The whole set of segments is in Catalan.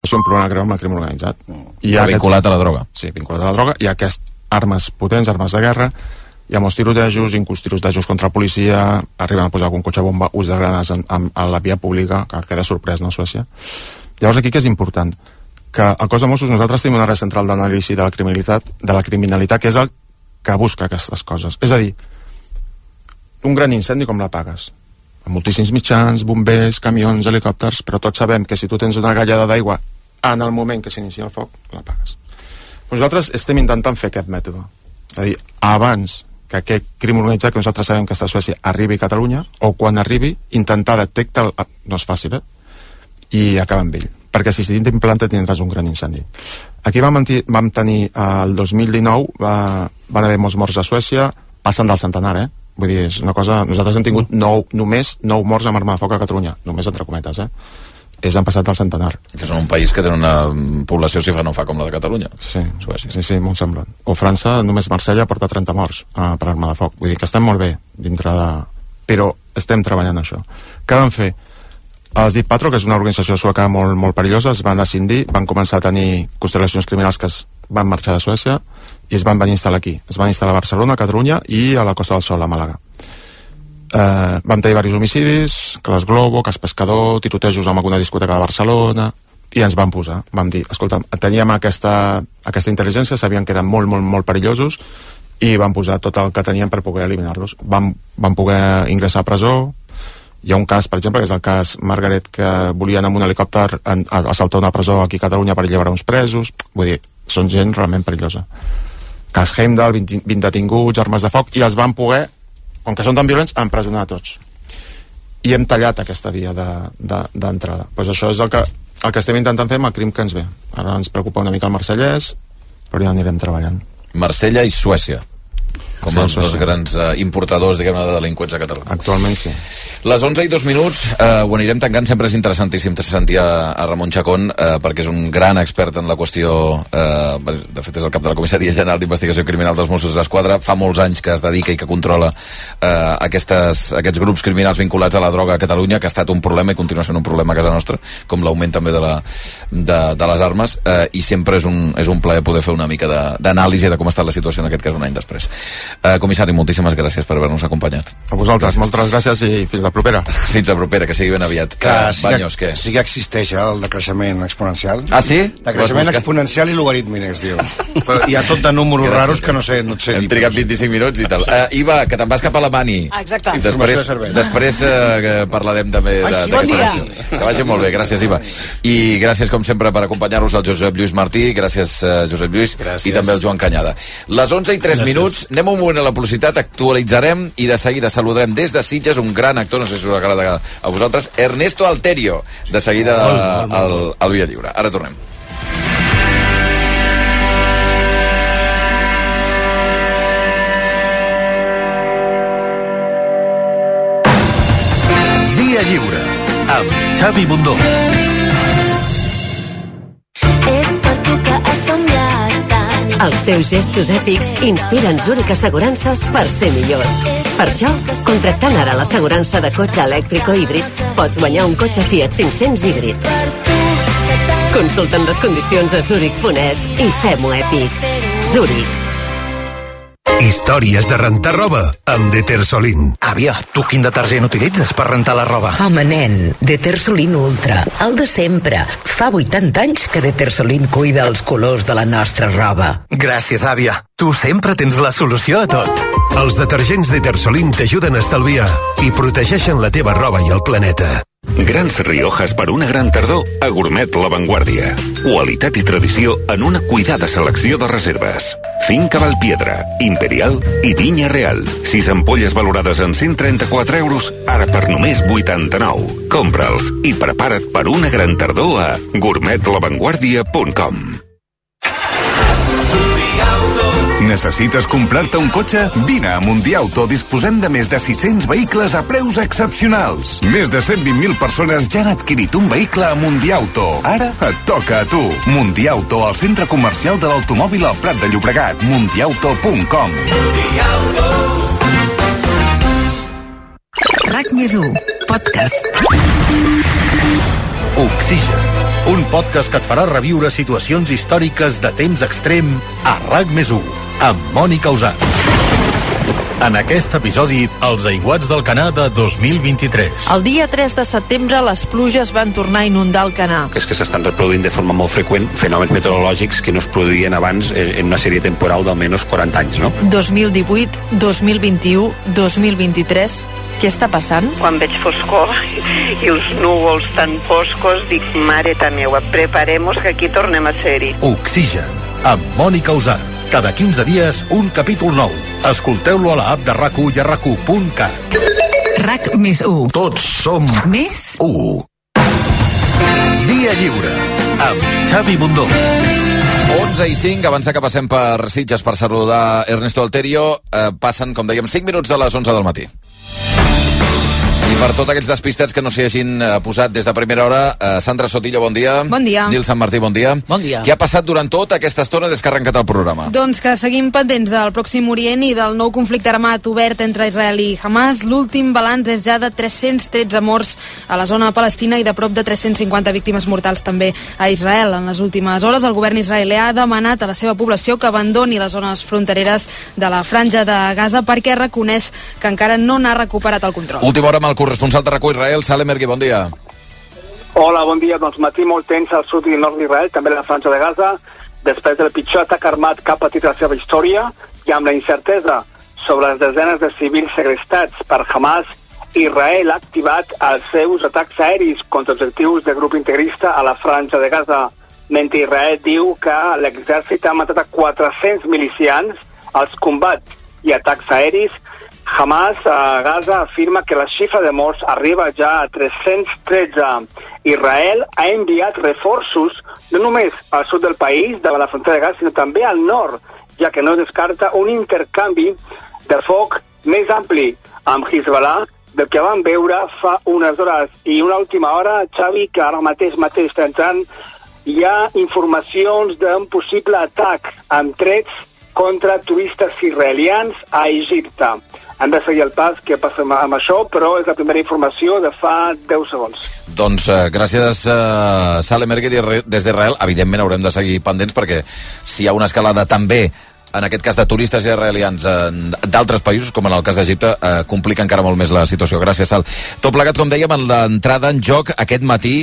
és un problema greu amb el crim organitzat. Vinculat a la droga. Sí, vinculat a la droga. Hi ha aquestes armes potents, armes de guerra, hi ha molts tirotejos, inclús tirotejos contra la policia, arriben a posar algun cotxe bomba, ús de granades a la via pública, que queda sorprès, no, a Suècia. Llavors aquí que és important? Que al cos de Mossos nosaltres tenim una àrea central d'anàlisi de la criminalitat, que és el que busca aquestes coses. És a dir, un gran incendi com l'apagues? Amb moltíssims mitjans, bombers, camions, helicòpters, però tots sabem que si tu tens una gallada d'aigua en el moment que s'inicia el foc, l'apagues. Nosaltres estem intentant fer aquest mètode. És a dir, abans que aquest crim organitzat que nosaltres sabem que està a Suècia arribi a Catalunya, o quan arribi, intentar detectar... No és fàcil, i acabar amb ell. Perquè si t'implanta tindràs un gran incendi. Aquí vam tenir el 2019, van haver molts morts a Suècia, passen del centenar, Vull dir, és una cosa... Nosaltres hem tingut només 9 morts amb arma de foc a Catalunya, només entre cometes, han passat del centenar. Que són un país que té una població, si no fa com la de Catalunya. Sí, molt semblant. O França, només Marsella porta 30 morts per arma de foc. Vull dir que estem molt bé dintre de... Però estem treballant això. Què van fer? Els Deep Patrol, que és una organització sueca molt, molt perillosa, es van escindir, van començar a tenir constel·lacions criminals que es van marxar de Suècia i es van venir a instal·lar aquí. Es van instal·lar a Barcelona, a Catalunya i a la Costa del Sol, a Màlaga. Vam tenir diversos homicidis, Cas Globo, Cas Pescador, tirotejos amb alguna discoteca de Barcelona, i ens van posar, vam dir, escolta, teníem aquesta intel·ligència, sabien que eren molt, molt, molt perillosos, i van posar tot el que teníem per poder eliminar-los. Vam poder ingressar a presó. Hi ha un cas, per exemple, que és el cas Margaret, que volien amb un helicòpter assaltar una presó aquí a Catalunya per alliberar uns presos. Vull dir, són gent realment perillosa. Cas Heimdall, 20 detinguts, armes de foc, i els van poder, com que són tan violents, empresonar tots. I hem tallat aquesta via d'entrada. Pues això és el que estem intentant fer amb el crim que ens ve. Ara ens preocupa una mica el Marsellès, però ja anirem treballant. Marsella i Suècia, com els dos grans importadors, diguem-ne, de delinqüents a Catalunya. Actualment sí. Les 11:02, ho anirem tancant. Sempre és interessantíssim sentir a Ramon Chacón, perquè és un gran expert en la qüestió, de fet és el cap de la Comissaria General d'Investigació Criminal dels Mossos d'Esquadra, fa molts anys que es dedica i que controla aquests grups criminals vinculats a la droga a Catalunya, que ha estat un problema i continua sent un problema a casa nostra, com l'augment també de les armes, i sempre és un plaer poder fer una mica d'anàlisi de com ha estat la situació en aquest cas un any després. Comissari, moltíssimes gràcies per haver-nos acompanyat. A vosaltres, moltes gràcies i fins la propera. Fins la propera, que sigui ben aviat. Banyos, què? Sí que existeix el decreixement exponencial. Ah, sí? Decreixement exponencial i logarítmic, es diu. Però hi ha tot de números raros que no sé dir. Hem trigat 25 minuts i tal. Iva, que te'n vas cap a la Mani. Exacte. Després parlarem també d'aquesta qüestió. Que vagi molt bé, gràcies, Iva. I gràcies, com sempre, per acompanyar-nos al Josep Lluís Martí. Gràcies, Josep Lluís. I també al Joan Canyada. Les 11:03, anem un moment a la publicitat, actualitzarem i de seguida saludarem des de Sitges un gran actor, no sé si us agrada a vosaltres, Ernesto Alterio, de seguida al Via Lliure. Ara tornem. Via Lliure amb Xavi Bundó. Els teus gestos èpics inspiren Zurich Assegurances per ser millors. Per això, contractant ara l'assegurança de cotxe elèctric o híbrid, pots guanyar un cotxe Fiat 500 híbrid. Consulta'n les condicions a Zurich.es i fem-ho èpic. Zurich. Històries de rentar roba amb Detersolin. Àvia, tu quin detergent utilitzes per rentar la roba? Home, nen, Detersolin Ultra, el de sempre. Fa 80 anys que Detersolin cuida els colors de la nostra roba. Gràcies, àvia. Tu sempre tens la solució a tot. Els detergents Detersolin t'ajuden a estalviar i protegeixen la teva roba i el planeta. Grans Riojas per una gran tardor a Gourmet La Vanguardia. Qualitat i tradició en una cuidada selecció de reserves. Finca Valpiedra, Imperial i Vinya Real. 6 ampolles valorades en 134 euros, ara per només 89. Compra'ls i prepara't per una gran tardor a gourmetlavanguardia.com. Necessites comprar-te un cotxe? Vine a Mundiauto. Disposem de més de 600 vehicles a preus excepcionals. Més de 120.000 persones ja han adquirit un vehicle a Mundiauto. Ara et toca a tu. Mundiauto, al centre comercial de l'automòbil al Prat de Llobregat. Mundiauto.com. RAC+1, podcast. Oxigen, un podcast que et farà reviure situacions històriques de temps extrem a RAC+1, amb Mònica Usart. En aquest episodi, els aiguats del Canà de 2023. El dia 3 de setembre, les pluges van tornar a inundar el Canà. És que s'estan reproduint de forma molt freqüent fenòmens meteorològics que no es produïen abans en una sèrie temporal d'almenys 40 anys, no? 2018, 2021, 2023... Què està passant? Quan veig foscor i els núvols tan foscos, dic, mare ta meua, preparem-nos que aquí tornem a ser-hi. Oxigen, amb Mònica Usart. Cada 15 dies, un capítol nou. Escolteu-lo a l'app de RAC1 i a RAC1.cat. RAC+1. Tots som més 1. Dia lliure, amb Xavi Bundó. 11:05, abans que passem per Sitges per saludar Ernesto Alterio, passen, com dèiem, 5 minuts de les 11 del matí. I per tots aquells despistats que no s'hi hagin posat des de primera hora, Sandra Sotillo, bon dia. Bon dia. Nil Sant Martí, bon dia. Bon dia. Què ha passat durant tota aquesta estona des que ha arrencat el programa? Doncs que seguim pendents del Pròxim Orient i del nou conflicte armat obert entre Israel i Hamas. L'últim balanç és ja de 313 morts a la zona palestina i de prop de 350 víctimes mortals també a Israel. En les últimes hores, el govern israelià ha demanat a la seva població que abandoni les zones frontereres de la franja de Gaza perquè reconeix que encara no n'ha recuperat el control. Última hora amb el corresponsal de RAC1 Israel, Salem Ergui, bon dia. Hola, bon dia. Doncs matí molt tens al sud i nord d'Israel, també a la franja de Gaza, després del pitjor atac armat que ha patit la seva història i amb la incertesa sobre les desenes de civils segrestats per Hamas, Israel ha activat els seus atacs aeris contra objectius del grup integrista a la franja de Gaza, mentre Israel diu que l'exèrcit ha matat a 400 milicians als combats i atacs aeris. Hamas a Gaza afirma que la xifra de morts arriba ja a 313. Israel ha enviat reforços no només al sud del país, davant la frontera de Gaza, sinó també al nord, ja que no descarta un intercanvi de foc més ampli amb Hezbollah del que vam veure fa unes hores. I una última hora, Xavi, que ara mateix està entrant, hi ha informacions d'un possible atac amb trets contra turistes israelians a Egipte. Han de seguir el pas que passa amb això, però és la primera informació de fa 10 segons. Doncs gràcies, Salem Ergui, des d'Israel. Evidentment haurem de seguir pendents perquè si hi ha una escalada també, en aquest cas de turistes israelians d'altres països, com en el cas d'Egipte, complica encara molt més la situació. Gràcies, Sal. Tot plegat, com dèiem, en l'entrada en joc aquest matí,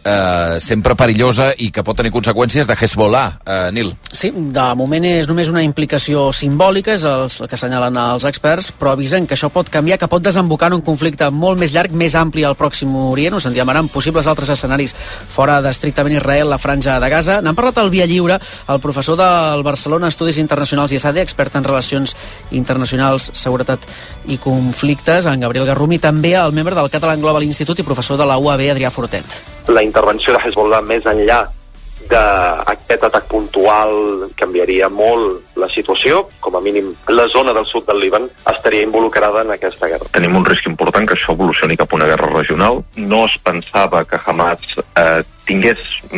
sempre perillosa i que pot tenir conseqüències de Hezbollah. Nil. Sí, de moment és només una implicació simbòlica, és el que assenyalen els experts, però avisen que això pot canviar, que pot desembocar en un conflicte molt més llarg, més ampli al Pròxim Orient. Us en diamaran possibles altres escenaris fora d'estrictament Israel, la franja de Gaza. N'han parlat al Via Lliure el professor del Barcelona Estudis Internacionals i ESADE, expert en relacions internacionals, seguretat i conflictes, en Gabriel Garrumi, també el membre del Catalan Global Institute i professor de la UAB, Adrià Fortet. La intervenció de Hezbollah més enllà d'aquest atac puntual canviaria molt la situació. Com a mínim, la zona del sud del Líban estaria involucrada en aquesta guerra. Tenim un risc important que això evolucioni cap a una guerra regional. No es pensava que Hamas tingués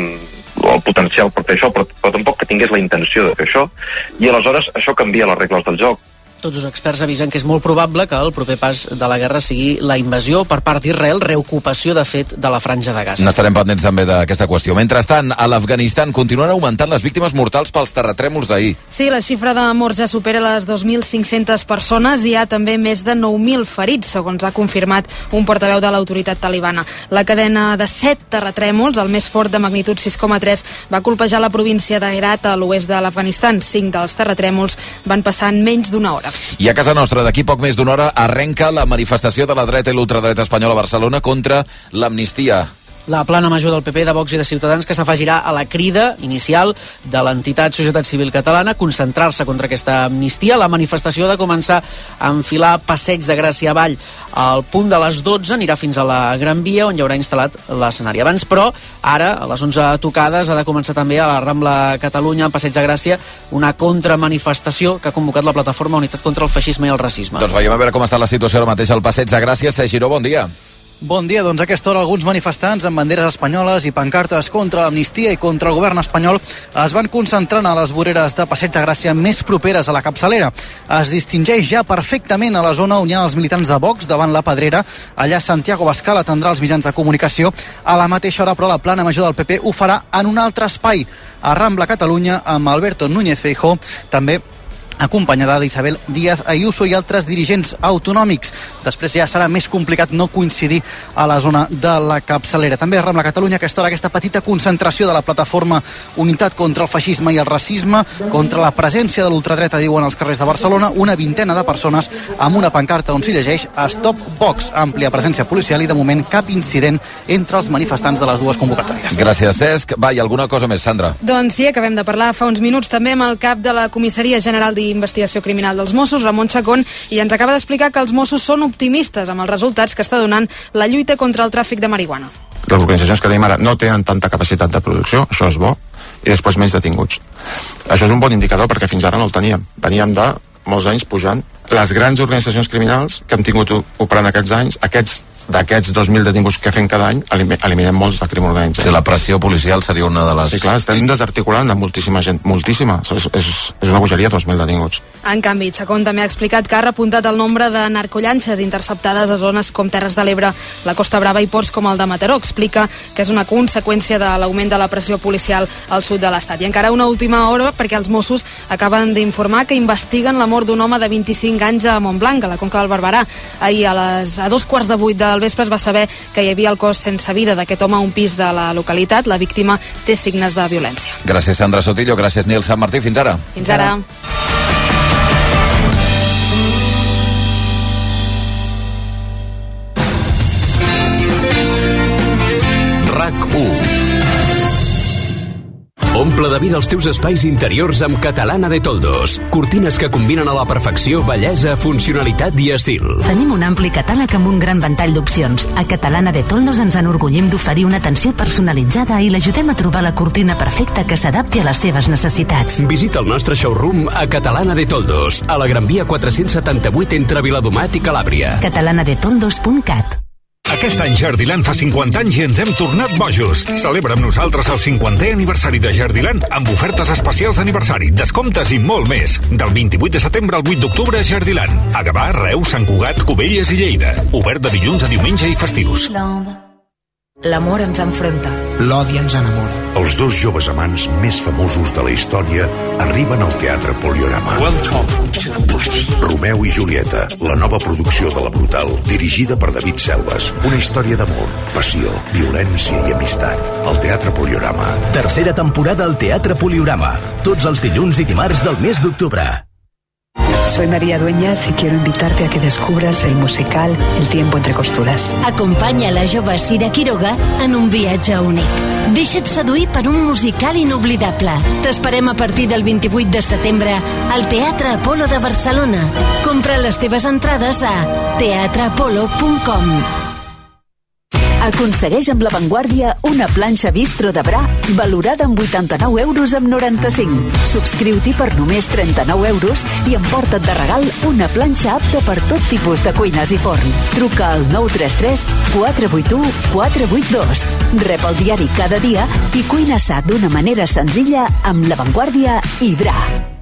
el potencial per fer això, però tampoc que tingués la intenció de fer això, i aleshores això canvia les regles del joc. Tots els experts avisen que és molt probable que el proper pas de la guerra sigui la invasió per part d'Israel, reocupació, de fet, de la franja de Gaza. N'estarem pendents també d'aquesta qüestió. Mentrestant, a l'Afganistan continuen augmentant les víctimes mortals pels terratrèmols d'ahir. Sí, la xifra de morts ja supera les 2.500 persones i hi ha també més de 9.000 ferits, segons ha confirmat un portaveu de l'autoritat talibana. La cadena de 7 terratrèmols, el més fort de magnitud 6,3, va colpejar la província d'Herat a l'oest de l'Afganistan. 5 dels terratrèmols van passar en menys d'una hora. I a casa nostra, d'aquí poc més d'una hora, arrenca la manifestació de la dreta i l'ultradreta espanyola a Barcelona contra l'amnistia. La plana major del PP, de Vox i de Ciutadans, que s'afegirà a la crida inicial de l'entitat Societat Civil Catalana, concentrar-se contra aquesta amnistia. La manifestació ha de començar a enfilar Passeig de Gràcia avall. Al punt de les 12 anirà fins a la Gran Via, on hi haurà instal·lat l'escenari. Abans, però, ara, a les 11 tocades, ha de començar també a la Rambla Catalunya, en Passeig de Gràcia, una contramanifestació que ha convocat la plataforma Unitat contra el Feixisme i el Racisme. Doncs veiem a veure com està la situació ara mateix al Passeig de Gràcia. Sergi Giró, bon dia. Bon dia, doncs a aquesta hora alguns manifestants amb banderes espanyoles i pancartes contra l'amnistia i contra el govern espanyol es van concentrant a les voreres de Passeig de Gràcia més properes a la capçalera. Es distingeix ja perfectament a la zona on hi ha els militants de Vox davant la Pedrera. Allà Santiago Bascal atendrà els mitjans de comunicació. A la mateixa hora, però, la plana major del PP ho farà en un altre espai, a Rambla Catalunya, amb Alberto Núñez Feijóo, també acompanyada d'Isabel Díaz Ayuso i altres dirigents autonòmics. Després ja serà més complicat no coincidir a la zona de la capçalera. També a Rambla Catalunya, aquesta petita concentració de la plataforma Unitat contra el feixisme i el racisme, contra la presència de l'ultradreta, diuen als carrers de Barcelona, una vintena de persones amb una pancarta on s'hi llegeix Stop Vox. Àmplia presència policial i de moment cap incident entre els manifestants de les dues convocatòries. Gràcies, Cesc. Va, i alguna cosa més, Sandra? Doncs sí, acabem de parlar fa uns minuts també amb el cap de la Comissaria General d'Investigació Criminal dels Mossos, Ramon Chacón, i ens acaba d'explicar que els Mossos són optimistes amb els resultats que està donant la lluita contra el tràfic de marihuana. Les organitzacions que tenim ara no tenen tanta capacitat de producció, això és bo, i després menys detinguts. Això és un bon indicador perquè fins ara no el teníem. Veníem de molts anys pujant. Les grans organitzacions criminals que hem tingut operant aquests anys, d'aquests 2.000 detinguts que fem cada any, eliminem molts del crim organitzat. Sí, la pressió policial seria una de les... Sí, clar, estem desarticulant a moltíssima gent, moltíssima. És una bogeria, 2.000 detinguts. En canvi, Chacón també ha explicat que ha repuntat el nombre de narcollanxes interceptades a zones com Terres de l'Ebre, la Costa Brava i ports com el de Mataró. Explica que és una conseqüència de l'augment de la pressió policial al sud de l'Estat. I encara una última hora, perquè els Mossos acaben d'informar que investiguen la mort d'un home de 25 anys a Montblanc, a la Conca del Barberà. Ahir a 2:15 del vespre es va saber que hi havia el cos sense vida d'aquest home a un pis de la localitat. La víctima té signes de violència. Gràcies, Sandra Sotillo. Gràcies, Nil Sant Martí. Fins ara. Fins ara. Omple de vida els teus espais interiors amb Catalana de Toldos. Cortines que combinen a la perfecció bellesa, funcionalitat i estil. Tenim un ampli catàleg amb un gran ventall d'opcions. A Catalana de Toldos ens enorgullim d'oferir una atenció personalitzada i l'ajudem a trobar la cortina perfecta que s'adapti a les seves necessitats. Visita el nostre showroom a Catalana de Toldos, a la Gran Via 478 entre Viladomat i Calàbria. catalanadetoldos.cat. Aquest any Jardiland fa 50 anys i ens hem tornat bojos. Celebra amb nosaltres el 50è aniversari de Jardiland amb ofertes especials d'aniversari, descomptes i molt més. Del 28 de setembre al 8 d'octubre a Jardiland. A Gavà, Reus, Sant Cugat, Cubelles i Lleida. Obert de dilluns a diumenge i festius. L'amor ens enfronta. L'odi ens enamora. Els dos joves amants més famosos de la història arriben al Teatre Poliorama. Romeu i Julieta, la nova producció de La Brutal, dirigida per David Selves. Una història d'amor, passió, violència i amistat. Al Teatre Poliorama. Tercera temporada al Teatre Poliorama. Tots els dilluns i dimarts del mes d'octubre. Soy María Dueñas y quiero invitarte a que descubras el musical El tiempo entre costuras. Acompanya la jove Sira Quiroga en un viatge únic. Deixa't seduir per un musical inoblidable. T'esperem a partir del 28 de setembre al Teatre Apolo de Barcelona. Compra les teves entrades a teatreapolo.com. Aconsegueix amb La Vanguardia una planxa bistro de Bra valorada amb 89 euros amb 95. Subscriu-t'hi per només 39 euros i emporta't de regal una planxa apta per tot tipus de cuines i forn. Truca al 933 481 482. Rep el diari cada dia i cuina sa d'una manera senzilla amb La Vanguardia i Bra.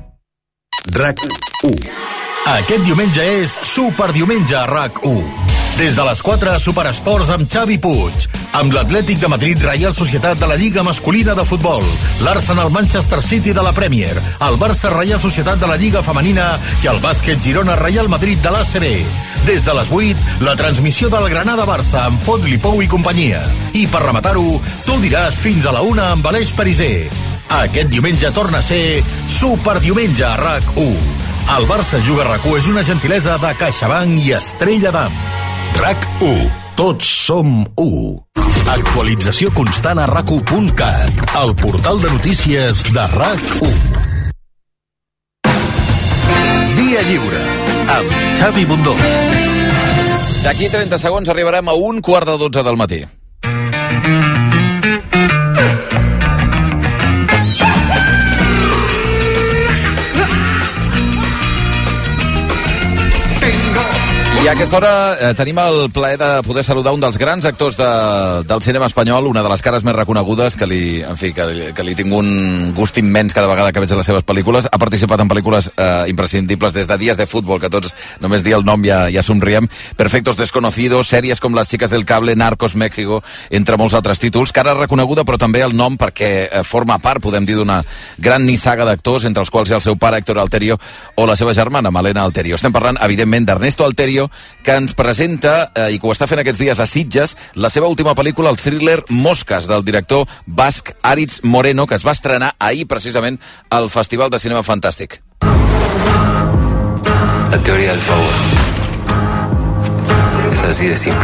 RAC1. Aquest diumenge és Superdiumenge a RAC1. Des de les 4, Superesports amb Xavi Puig. Amb l'Atlètic de Madrid Reial Societat de la Lliga Masculina de Futbol, l'Arsenal Manchester City de la Premier, el Barça Reial Societat de la Lliga Femenina i el bàsquet Girona Reial Madrid de l'ACB. Des de les 8, la transmissió del Granada-Barça amb Fot Lipou i companyia. I per rematar-ho, tu diràs fins a la 1 amb Aleix Pariser. Aquest diumenge torna a ser Superdiumenge a RAC1. El Barça Juga RAC1 és una gentilesa de CaixaBank i Estrella d'Am. RAC1. Tots som 1. Actualització constant a RAC1.cat, el portal de notícies de RAC1. Dia lliure, amb Xavi Bundó. D'aquí 30 segons arribarem a 11:45 del matí. I a aquesta hora tenim el plaer de poder saludar un dels grans actors del cinema espanyol, una de les cares més reconegudes, que li tinc un gust immens cada vegada que veig les seves pel·lícules. Ha participat en pel·lícules imprescindibles, des de Días de Fútbol, que tots només dir el nom ja somriem, Perfectos Desconocidos, sèries com Las Chicas del Cable, Narcos México, entre molts altres títols. Cara reconeguda, però també el nom perquè forma part, podem dir, d'una gran nissaga d'actors, entre els quals hi ha el seu pare, Héctor Alterio, o la seva germana, Malena Alterio. Estem parlant, evidentment, d'Ernesto Alterio, que ens presenta, i que ho està fent aquests dies a Sitges, la seva última pel·lícula, el thriller Mosques, del director basc Aritz Moreno, que es va estrenar ahir, precisament, al Festival de Cinema Fantàstic. La teoría del favor. Es así de simple.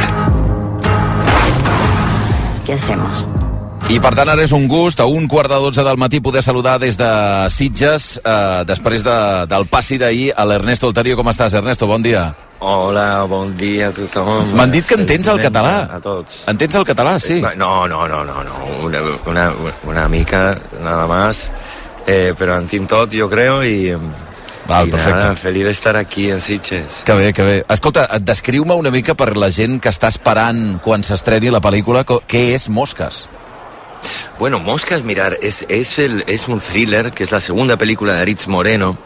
¿Qué hacemos? I per tant ara és un gust, a 1:15 del matí, poder saludar des de Sitges, després del passi d'ahir, a l'Ernesto Alterio. Com estàs, Ernesto? Bon dia. Hola, bon dia a tothom. M'han dit que entens el català. A tots. Entens el català, sí? No. Una mica, nada más. Pero entenc tot, jo creo, y nada, feliz de estar aquí en Sitges. Que bé, que bé. Escolta, descriu-me una mica per la gent que està esperant quan s'estreni la pel·lícula, què és Mosques? Bueno, Moscas, mirar, es un thriller, que es la segunda película de Aritz Moreno,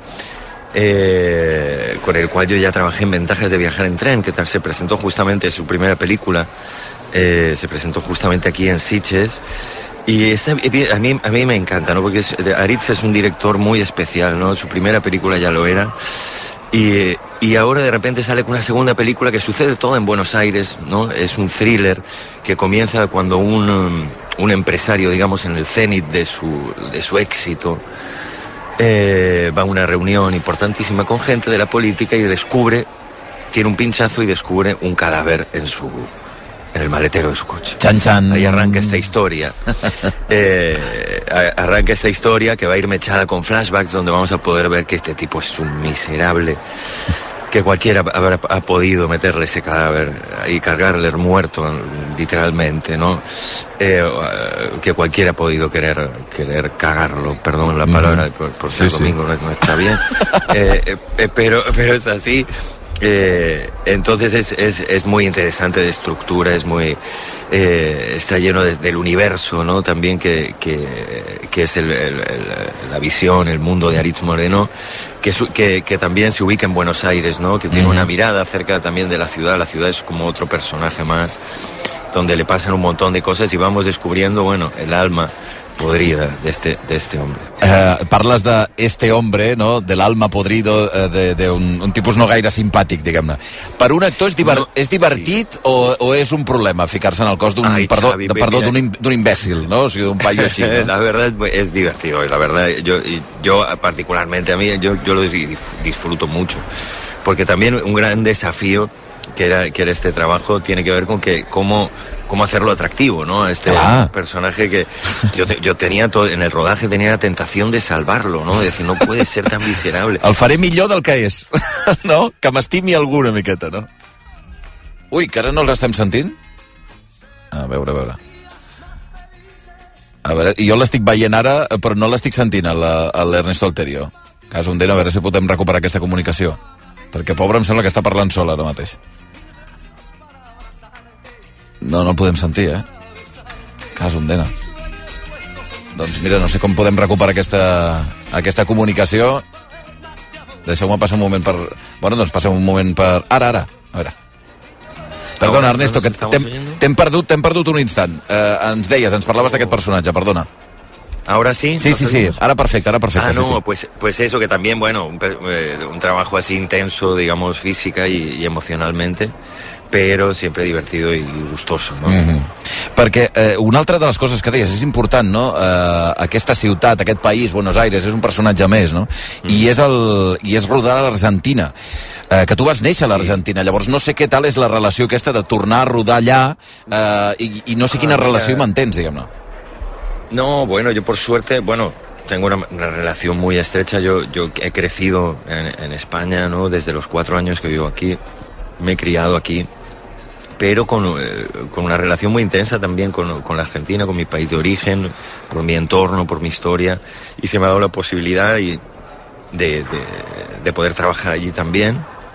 con el cual yo ya trabajé en Ventajas de viajar en tren, que se presentó justamente, su primera película, se presentó justamente aquí en Sitges. Y a mí me encanta, ¿no? Porque Aritz es un director muy especial, ¿no? Su primera película ya lo era. Y ahora de repente sale con una segunda película que sucede todo en Buenos Aires, ¿no? Es un thriller que comienza cuando un empresario, digamos, en el cenit de su éxito, va a una reunión importantísima con gente de la política y tiene un pinchazo y descubre un cadáver en el maletero de su coche. Chan, chan. Ahí arranca esta historia. Arranca esta historia que va a ir mechada con flashbacks, donde vamos a poder ver que este tipo es un miserable, que cualquiera ha podido meterle ese cadáver y cargarle el muerto, literalmente, ¿no? Que cualquiera ha podido querer cagarlo, perdón la palabra, por ser domingo no está bien, pero es así. Entonces es muy interesante de estructura, está lleno del universo, ¿no? También que es la visión, el mundo de Aritz Moreno, que también se ubica en Buenos Aires, ¿no? Que tiene una mirada acerca también de la ciudad es como otro personaje más, donde le pasan un montón de cosas y vamos descubriendo, bueno, el alma podrida de este hombre. Parles de este hombre, no? De l'alma podrido, d'un tipus no gaire simpàtic, diguem-ne. Per un actor és divertit o és un problema ficar-se en el cos d'un imbècil, no? O sigui, d'un paio així, ¿no? La verdad es divertido, la verdad, yo particularmente, a mí, yo lo disfruto mucho, porque también un gran desafío que era este trabajo tiene que ver con cómo hacerlo atractivo, ¿no? Este personaje que yo tenía en el rodaje tenía la tentación de salvarlo, ¿no? De decir, no puede ser tan miserable. El faré millor del que és, no? Que m'estimi alguna miqueta, no? Ui, que ara no l'estem sentint? A veure. A veure, jo l'estic veient ara, però no l'estic sentint, l'Ernesto Alterio. Cas un d'ell, a veure si podem recuperar aquesta comunicació. Perquè, pobre, em sembla que està parlant sola ara mateix. No el podem sentir, Cas un d'ena. Doncs mira, no sé com podem recuperar aquesta comunicació. Deixeu-me passar un moment per... Bueno, doncs passem un moment per... Ara. A veure. Perdona, Ernesto, que t'hem perdut un instant. Ens deies, ens parlaves d'aquest personatge, perdona. ¿Ahora sí? Sí. Ahora perfecto. No, sí. Pues eso, que también, bueno, un trabajo así intenso, digamos, física y emocionalmente, però sempre divertido i gustoso, no? Perquè una altra de les coses que deies, és important, no? Aquesta ciutat, aquest país, Buenos Aires, és un personatge més, no? I és rodar a l'Argentina, que tu vas néixer a l'Argentina, llavors no sé què tal és la relació aquesta de tornar a rodar allà, i no sé quina relació mantens, diguem-ne. No, bueno, yo por suerte, tengo una relación muy estrecha. Yo he crecido en España, ¿no? Desde los 4 años que vivo aquí, me he criado aquí, pero con una relación muy intensa también con la Argentina, con mi país de origen, por mi entorno, por mi historia, y se me ha dado la posibilidad de poder trabajar allí también.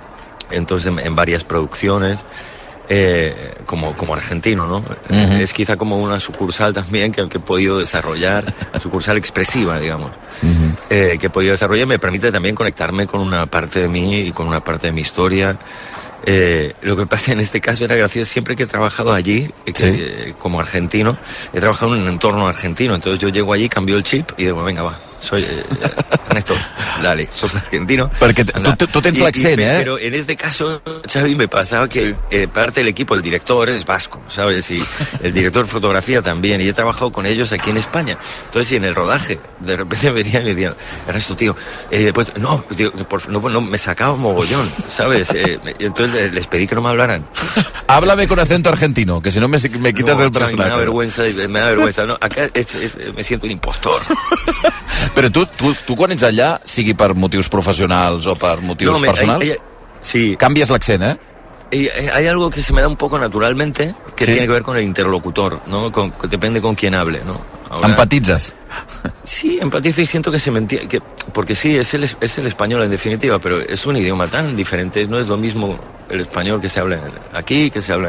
entonces en varias producciones. Como argentino, ¿no? Es quizá como una sucursal también que he podido desarrollar, sucursal expresiva, digamos, que he podido desarrollar, me permite también conectarme con una parte de mí y con una parte de mi historia. Lo que pasa en este caso era gracioso, siempre que he trabajado allí, como argentino, he trabajado en un entorno argentino, entonces yo llego allí, cambio el chip y digo, venga, va, soy Néstor, dale, sos argentino. Perquè tu tens l'accent, Pero en este caso, Xavi, me pasaba que parte del equipo, el director es vasco, ¿sabes? Y el director de fotografía también, y he trabajado con ellos aquí en España. Entonces, y en el rodaje, de repente venían y me decían, Ernesto, tío, pues no, tío, no, me sacaba un mogollón, ¿sabes? Entonces les pedí que no me hablaran. Háblame con acento argentino, que si no me quitas del personaje. Me da vergüenza, ¿no? Acá me siento un impostor. Però tu quan ets allà, sigui per motius professionals o per motius personals, canvies l'accent, Hay algo que se me da un poco naturalmente que tiene que ver con el interlocutor, ¿no? Que depende con quién hable, ¿no? Ahora, ¿empatizas? Sí, empatizo y siento que se me entiende, porque sí, es el español en definitiva, pero es un idioma tan diferente, no es lo mismo el español que se habla aquí, que se habla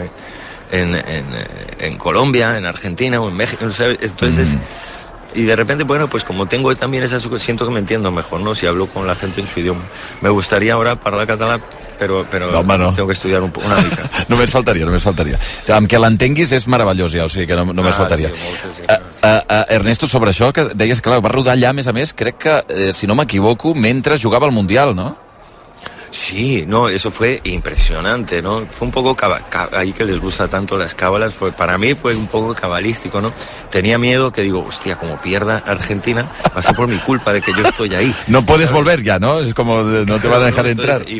en Colombia, en Argentina o en México, ¿sabes? Entonces y de repente, bueno, pues como tengo también siento que me entiendo mejor, ¿no? Si hablo con la gente en su idioma. Me gustaría ahora parlar català, però no. Tengo que estudiar una mica. Només faltaria. Amb que l'entenguis és meravellós ja, o sigui que només faltaria. Ernesto, sobre això, que deies que va rodar allà, a més, crec que, si no m'equivoco, mentre jugava al Mundial, no? Sí, no, eso fue impresionante, ¿no? Fue un poco ahí que les gusta tanto las cábalas, para mí fue un poco cabalístico, ¿no? Tenía miedo que digo, hostia, como pierda Argentina, va a ser por mi culpa de que yo estoy ahí. No puedes volver ya, ¿no? Es como, no te van a dejar entrar. Y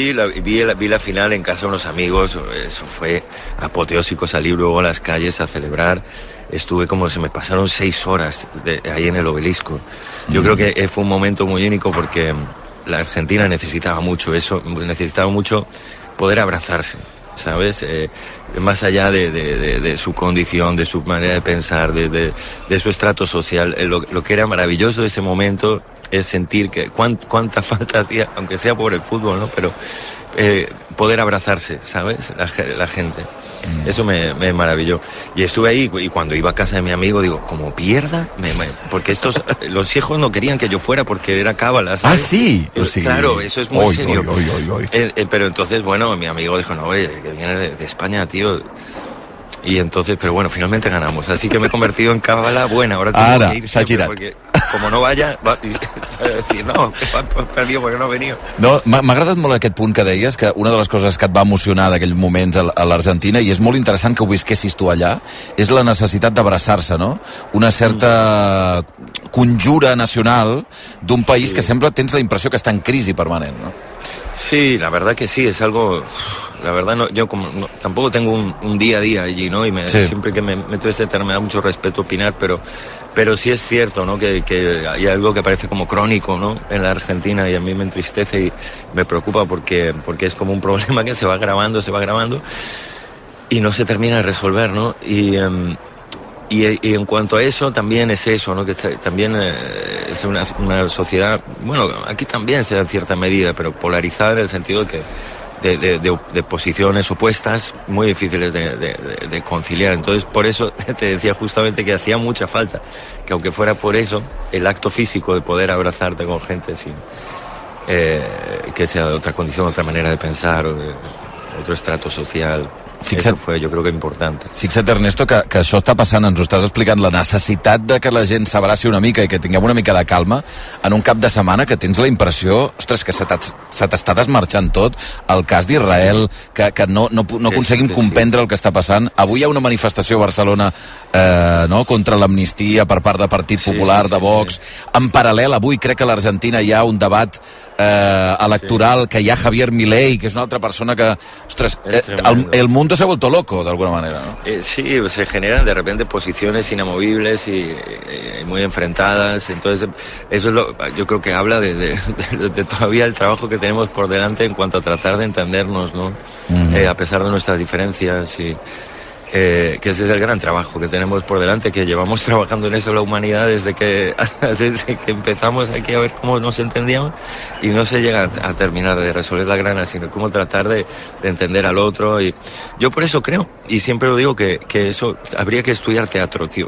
vi la final en casa de unos amigos, eso fue apoteósico, salí luego a las calles a celebrar. Estuve se me pasaron 6 horas ahí en el Obelisco. Yo creo que fue un momento muy único porque la Argentina necesitaba mucho eso, necesitaba mucho poder abrazarse, ¿sabes? Más allá de su condición, de su manera de pensar, de su estrato social, lo que era maravilloso de ese momento es sentir que cuánta falta hacía, aunque sea por el fútbol, ¿no? Pero poder abrazarse, ¿sabes? La gente. Eso me maravilló. Y estuve ahí, y cuando iba a casa de mi amigo, digo, como pierda, porque los hijos no querían que yo fuera porque era cábala, ¿sabes? Ah, sí. Claro, eso es muy serio. Pero entonces, bueno, mi amigo dijo, no, oye, que viene de España, tío. Y entonces, pero bueno, finalmente ganamos. Así que me he convertido en cábala buena. Ahora tengo que ir siempre, porque como no vaya, va a decir, no, perdió porque no ha venido. No, m'ha agradat molt aquest punt que deies, que una de les coses que et va emocionar d'aquells moments a l'Argentina, i és molt interessant que ho visquessis tu allà, és la necessitat d'abraçar-se, no? Una certa conjura nacional d'un país que sembla, tens la impressió que està en crisi permanent, no? Sí, la verdad que sí, es algo... La verdad, yo tampoco tengo un día a día allí, ¿no? Y siempre que me meto ese tema me da mucho respeto opinar, pero sí es cierto, ¿no? Que hay algo que parece como crónico, ¿no? En la Argentina, y a mí me entristece y me preocupa porque es como un problema que se va agravando y no se termina de resolver, ¿no? Y en cuanto a eso, también es eso, ¿no? Que también es una sociedad, bueno, aquí también se da en cierta medida, pero polarizada en el sentido de que de posiciones opuestas muy difíciles de conciliar. Entonces, por eso te decía justamente que hacía mucha falta, que aunque fuera por eso, el acto físico de poder abrazarte con gente sin que sea de otra condición, otra manera de pensar, o de otro estrato social, eso fue, yo creo que importante. Fixa't, Ernesto, que això està passant, ens ho estàs explicant, la necessitat de que la gent s'abraci una mica i que tinguem una mica de calma en un cap de setmana que tens la impressió, ostres, que se t'està desmarxant tot, el cas d'Israel, que no aconseguim comprendre el que està passant. Avui hi ha una manifestació a Barcelona contra l'amnistia per part de Partit Popular, de Vox. En paral·lel, avui crec que a l'Argentina hi ha un debat electoral, que hi ha Javier Milei, que és una altra persona que, ostres, el mundo se ha vuelto loco de alguna manera, ¿no? Sí, se generan de repente posiciones inamovibles y muy enfrentadas. Entonces eso es yo creo que habla de todavía el trabajo que tenemos por delante en cuanto a tratar de entendernos, ¿no? A pesar de nuestras diferencias. Y que ese es el gran trabajo que tenemos por delante, que llevamos trabajando en eso la humanidad desde que empezamos aquí a ver cómo nos entendíamos, y no se llega a terminar de resolver la grana, sino cómo tratar de entender al otro. Y yo por eso creo, y siempre lo digo, que eso habría que estudiar teatro, tío.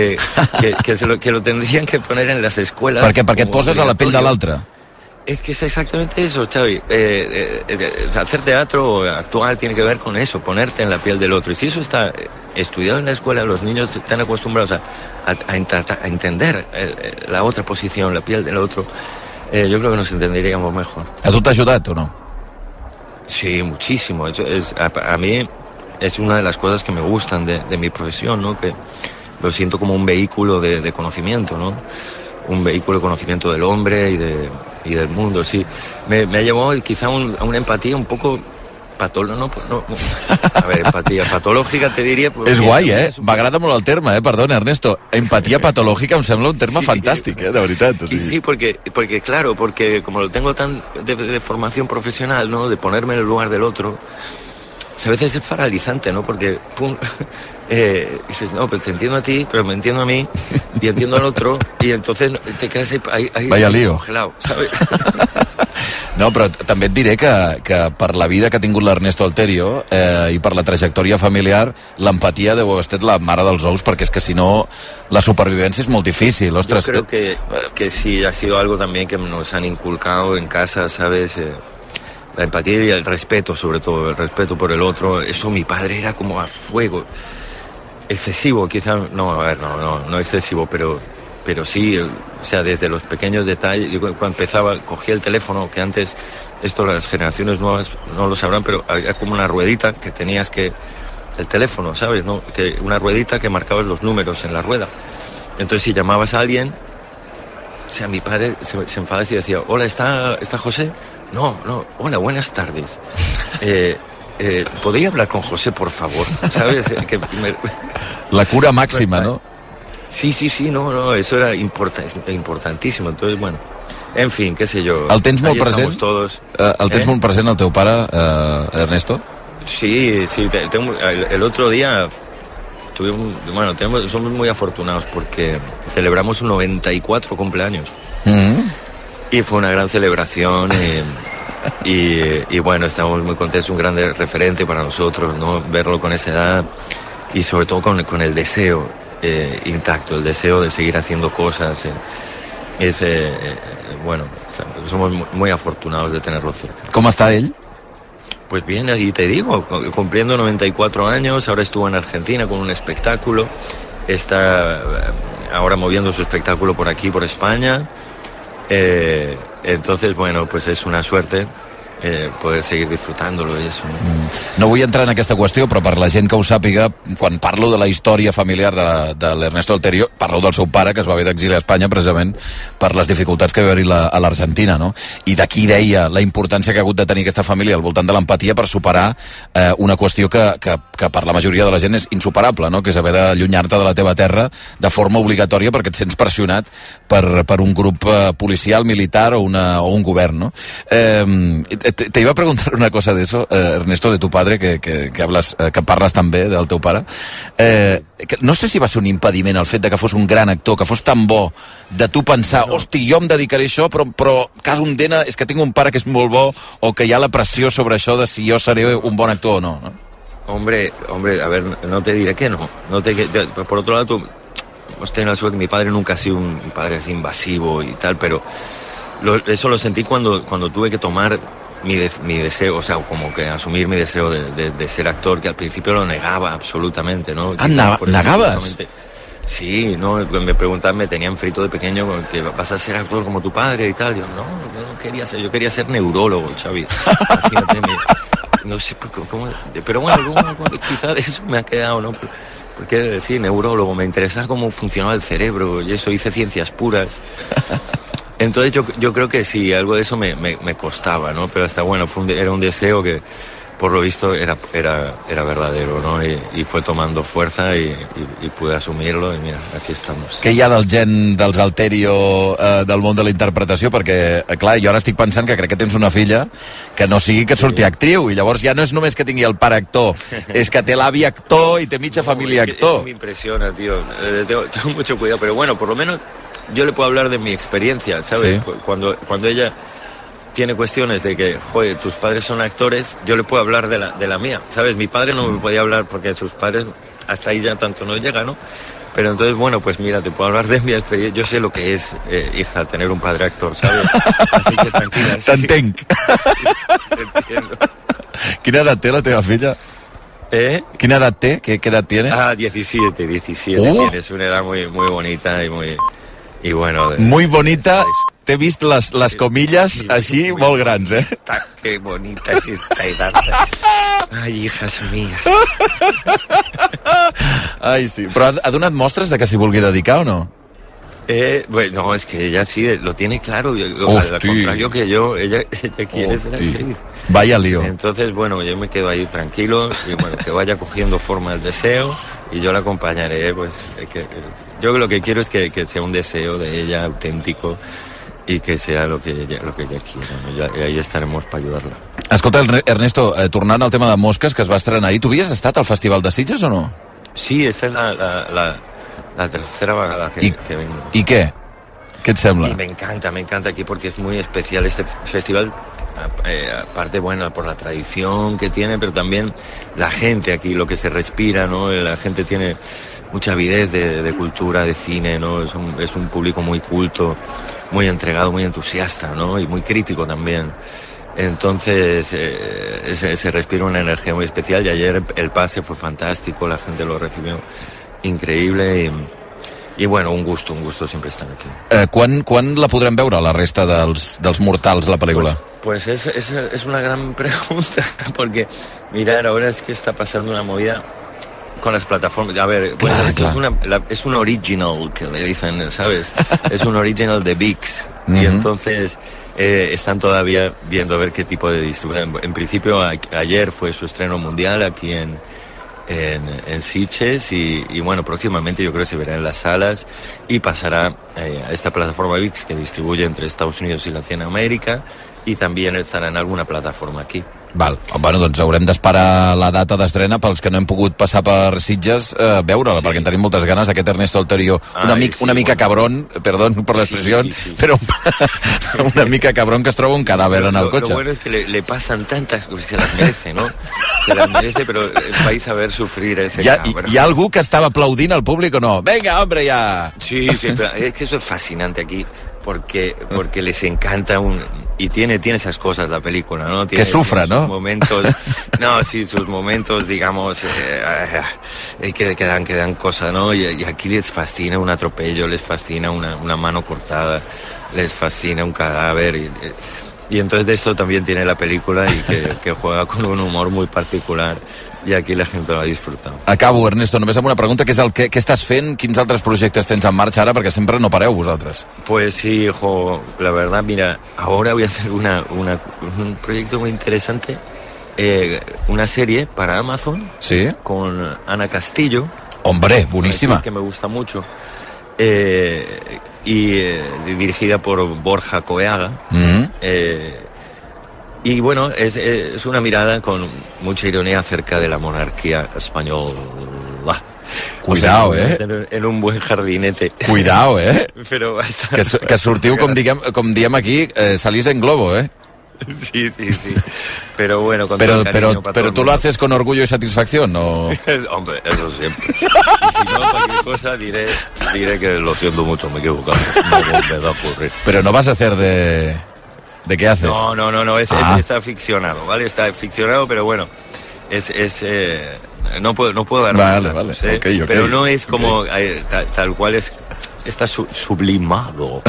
que lo tendrían que poner en las escuelas. Perquè et poses a la pell de l'altre. Es que es exactamente eso, Xavi. Hacer teatro o actuar tiene que ver con eso, ponerte en la piel del otro. Y si eso está estudiado en la escuela, los niños están acostumbrados a entender la otra posición, la piel del otro, yo creo que nos entenderíamos mejor. ¿A tu t'ha ajudat o no? Sí, muchísimo. A mí es una de las cosas que me gustan de mi profesión, ¿no? Que lo siento como un vehículo de conocimiento, ¿no? Un vehículo de conocimiento del hombre y del mundo, sí. Me ha llevado quizá a una empatía un poco patològica, no. A ver, empatía patològica te diria... Pues, és guai, m'agrada molt el terme, perdona, Ernesto. Empatia patològica em sembla un terme fantàstic, de veritat. O sigui. Sí, porque claro, porque como lo tengo tan de formación profesional, ¿no? De ponerme en el lugar del otro, pues a veces es paralizante, ¿no? Porque, pum, dices, no, pues te entiendo a ti, pero me entiendo a mí, y entiendo al otro, y entonces te quedas ahí vaya lío. Congelado, ¿sabes? No, però també et diré que per la vida que ha tingut l'Ernesto Alterio i per la trajectòria familiar, l'empatia deu haver estat la mare dels ous, perquè és que si no la supervivència és molt difícil. Ostres, yo creo que sí ha sido algo también que nos han inculcado en casa, ¿sabes? La empatía y el respeto, sobre todo, el respeto por el otro. Eso mi padre era como a fuego. Excesivo, quizá, no excesivo, pero sí, o sea, desde los pequeños detalles. Yo cuando empezaba, cogía el teléfono, que antes, esto las generaciones nuevas no lo sabrán, pero había como una ruedita que tenías que, el teléfono, ¿sabes? ¿No? Que una ruedita que marcabas los números en la rueda. Entonces, si llamabas a alguien, o sea, mi padre se enfadaba y decía, hola, ¿está José? No, hola, buenas tardes. ¿Podría hablar con José, por favor? ¿Sabes? La cura máxima, ¿no? Sí, no, eso era importantísimo. Entonces, bueno, en fin, qué sé yo. El tens molt present? Todos, el tens molt present el teu pare, Ernesto? Sí, el otro día somos muy afortunados porque celebramos un 94 cumpleaños. Y fue una gran celebración y bueno, estamos muy contentos, un gran referente para nosotros, ¿no? Verlo con esa edad y sobre todo con el deseo intacto, el deseo de seguir haciendo cosas. Bueno, somos muy afortunados de tenerlo cerca. ¿Cómo está él? Pues bien, ahí te digo, cumpliendo 94 años, ahora estuvo en Argentina con un espectáculo, está ahora moviendo su espectáculo por aquí, por España. Entonces, bueno, pues es una suerte poder seguir disfrutándolo i això. No vull entrar en aquesta qüestió, però per la gent que ho sàpiga, quan parlo de la història familiar de l'Ernesto Alterio, parlo del seu pare, que es va haver d'exiliar a Espanya precisament per les dificultats que va haver-hi a l'Argentina, no? I d'aquí deia la importància que ha hagut de tenir aquesta família al voltant de l'empatia per superar una qüestió que per la majoria de la gent és insuperable, no? Que és haver d'allunyar-te de la teva terra de forma obligatòria perquè et sents pressionat per un grup policial, militar o un govern, no? Te iba a preguntar una cosa de eso, Ernesto, de tu padre, que parles també del teu pare. No sé si va ser un impediment el fet de que fos un gran actor, que fos tan bo, de tu pensar, hosti, jo em dedicaré a això, però cas un dena és que tinc un pare que és molt bo, o que hi ha la pressió sobre això de si jo seré un bon actor o no, ¿no? Hombre, a ver, no te diré que no. Por otro lado, hemos tenido la suerte que mi padre nunca ha sido un padre así invasivo y tal, pero eso lo sentí cuando tuve que tomar mi deseo, o sea, como que asumir mi deseo de ser actor, que al principio lo negaba absolutamente, ¿no? ¿Negabas? Sí, no, me preguntaban, me tenían frito de pequeño, que vas a ser actor como tu padre y tal. Yo no quería ser, yo quería ser neurólogo, Xavi. Imagínate, no sé cómo, pero bueno, quizás eso me ha quedado, ¿no? Porque sí, neurólogo, me interesaba cómo funcionaba el cerebro y eso, hice ciencias puras. Entonces yo creo que sí, algo de eso me costaba, ¿no? Pero hasta bueno, era un deseo que por lo visto era verdadero, ¿no? Y fue tomando fuerza y pude asumirlo, y mira, aquí estamos. Què hi ha del gen dels Alterio del món de la interpretació? Perquè, clar, jo ara estic pensant que crec que tens una filla que no sigui que surti actriu, i llavors ja no és només que tingui el pare actor, és que té l'avi actor i té mitja família actor. Eso me impresiona, tío. Tengo mucho cuidado, pero bueno, por lo menos yo le puedo hablar de mi experiencia, ¿sabes? Sí. Cuando ella tiene cuestiones de que, joder, tus padres son actores, yo le puedo hablar de la mía, ¿sabes? Mi padre no me podía hablar porque sus padres hasta ahí ya tanto no llegan, ¿no? Pero entonces, bueno, pues mira, te puedo hablar de mi experiencia. Yo sé lo que es, hija, tener un padre actor, ¿sabes? Así que tranquila. T'entenc. Entiendo. Quina edat té la teva filla? Quina edat té? ¿Qué edad tiene? 17. Tienes una edad muy, muy bonita y bueno... Muy bonita... T'he vist les comilles així molt grans, eh? Que bonita es esta edad. Ai, hijas mías. Ai, sí. Però ha donat mostres de que s'hi vulgui dedicar o no? Bueno, no, es que ella sí lo tiene claro. Al contrario que yo, ella quiere ser actriz. Vaya lío. Entonces, bueno, yo me quedo ahí tranquilo y bueno, que vaya cogiendo forma el deseo y yo la acompañaré. Pues yo lo que quiero es que sea un deseo de ella auténtico i que sea lo que ella quiera, ¿no? I ahí estaremos para ayudarla. Escolta, Ernesto, tornant al tema de Mosques, que es va estrenar ahir, tu havies estat al Festival de Sitges o no? Sí, esta es la tercera vegada que vengo. ¿Y qué? ¿Qué te sembla? Y me encanta aquí porque es muy especial este festival, aparte, bueno, por la tradición que tiene, pero también la gente aquí, lo que se respira, ¿no? La gente tiene mucha avidez de cultura, de cine, ¿no? Es un público muy culto, muy entregado, muy entusiasta, ¿no? Y muy crítico también. Entonces se respira una energía muy especial, y ayer el pase fue fantástico, la gente lo recibió increïble i bueno, un gusto sempre estar aquí. Quan la podrem veure, la resta dels mortals, la pel·lícula? Pues es una gran pregunta, porque mirar, ahora es que está pasando una movida con las plataformas. A ver, pues es un original, que le dicen, ¿sabes? Es un original de ViX, y entonces están todavía viendo a ver qué tipo de distribución. En principio, ayer fue su estreno mundial aquí en Sitges, y bueno, próximamente yo creo que se verá en las salas y pasará a esta plataforma ViX, que distribuye entre Estados Unidos y Latinoamérica, y también estarà en alguna plataforma aquí. Val. Bueno, doncs haurem d'esperar la data d'estrena pels que no hem pogut passar per Sitges, veure-la, perquè en tenim moltes ganes. Aquest Ernesto Alterio, una mica cabrón, perdón por la expresión, pero una mica cabrón, que es troba un cadàver en el cotxe. Lo bueno es que le pasan tantas cosas, que se las merece, ¿no? Se las merece, pero vais a ver sufrir ese cabrón. ¿Hi ha algú que estava aplaudint al públic o no? Venga, hombre, ya! Sí, pero es que eso es fascinante aquí, porque les encanta y tiene esas cosas la película, ¿no? Tiene que sufra, ¿no? Momentos, no, sí, sus momentos, digamos, que dan cosas, ¿no? Y aquí les fascina un atropello, les fascina una mano cortada, les fascina un cadáver, y entonces de eso también tiene la película, y que juega con un humor muy particular, i aquí la gent lo ha disfrutat. Acabo, Ernesto, només amb una pregunta, que és què estàs fent? Quins altres projectes tens en marxa ara? Perquè sempre no pareu vosaltres. Pues sí, hijo, la verdad, mira, ahora voy a hacer un proyecto muy interesante, una serie para Amazon, ¿sí? Con Ana Castillo. Hombre, buenísima. Que me gusta mucho. Y dirigida por Borja Coeaga. Y bueno, es una mirada con mucha ironía acerca de la monarquía española. Cuidao, En un buen jardinete. Cuidao, Pero bastante. Que sortiu, com diem aquí, salís en globo, Sí. Pero bueno, con pero tú lo mundo. haces con orgullo y satisfacción, ¿no? Hombre, eso siempre. Y si no, cualquier cosa diré que lo siento mucho, me he equivocado. No me da a ocurrir. Pero no vas a hacer ¿de qué haces? No, está ficcionado, ¿vale? Está ficcionado, pero bueno, no puedo dar más datos, okay. Pero no es como tal cual está sublimado.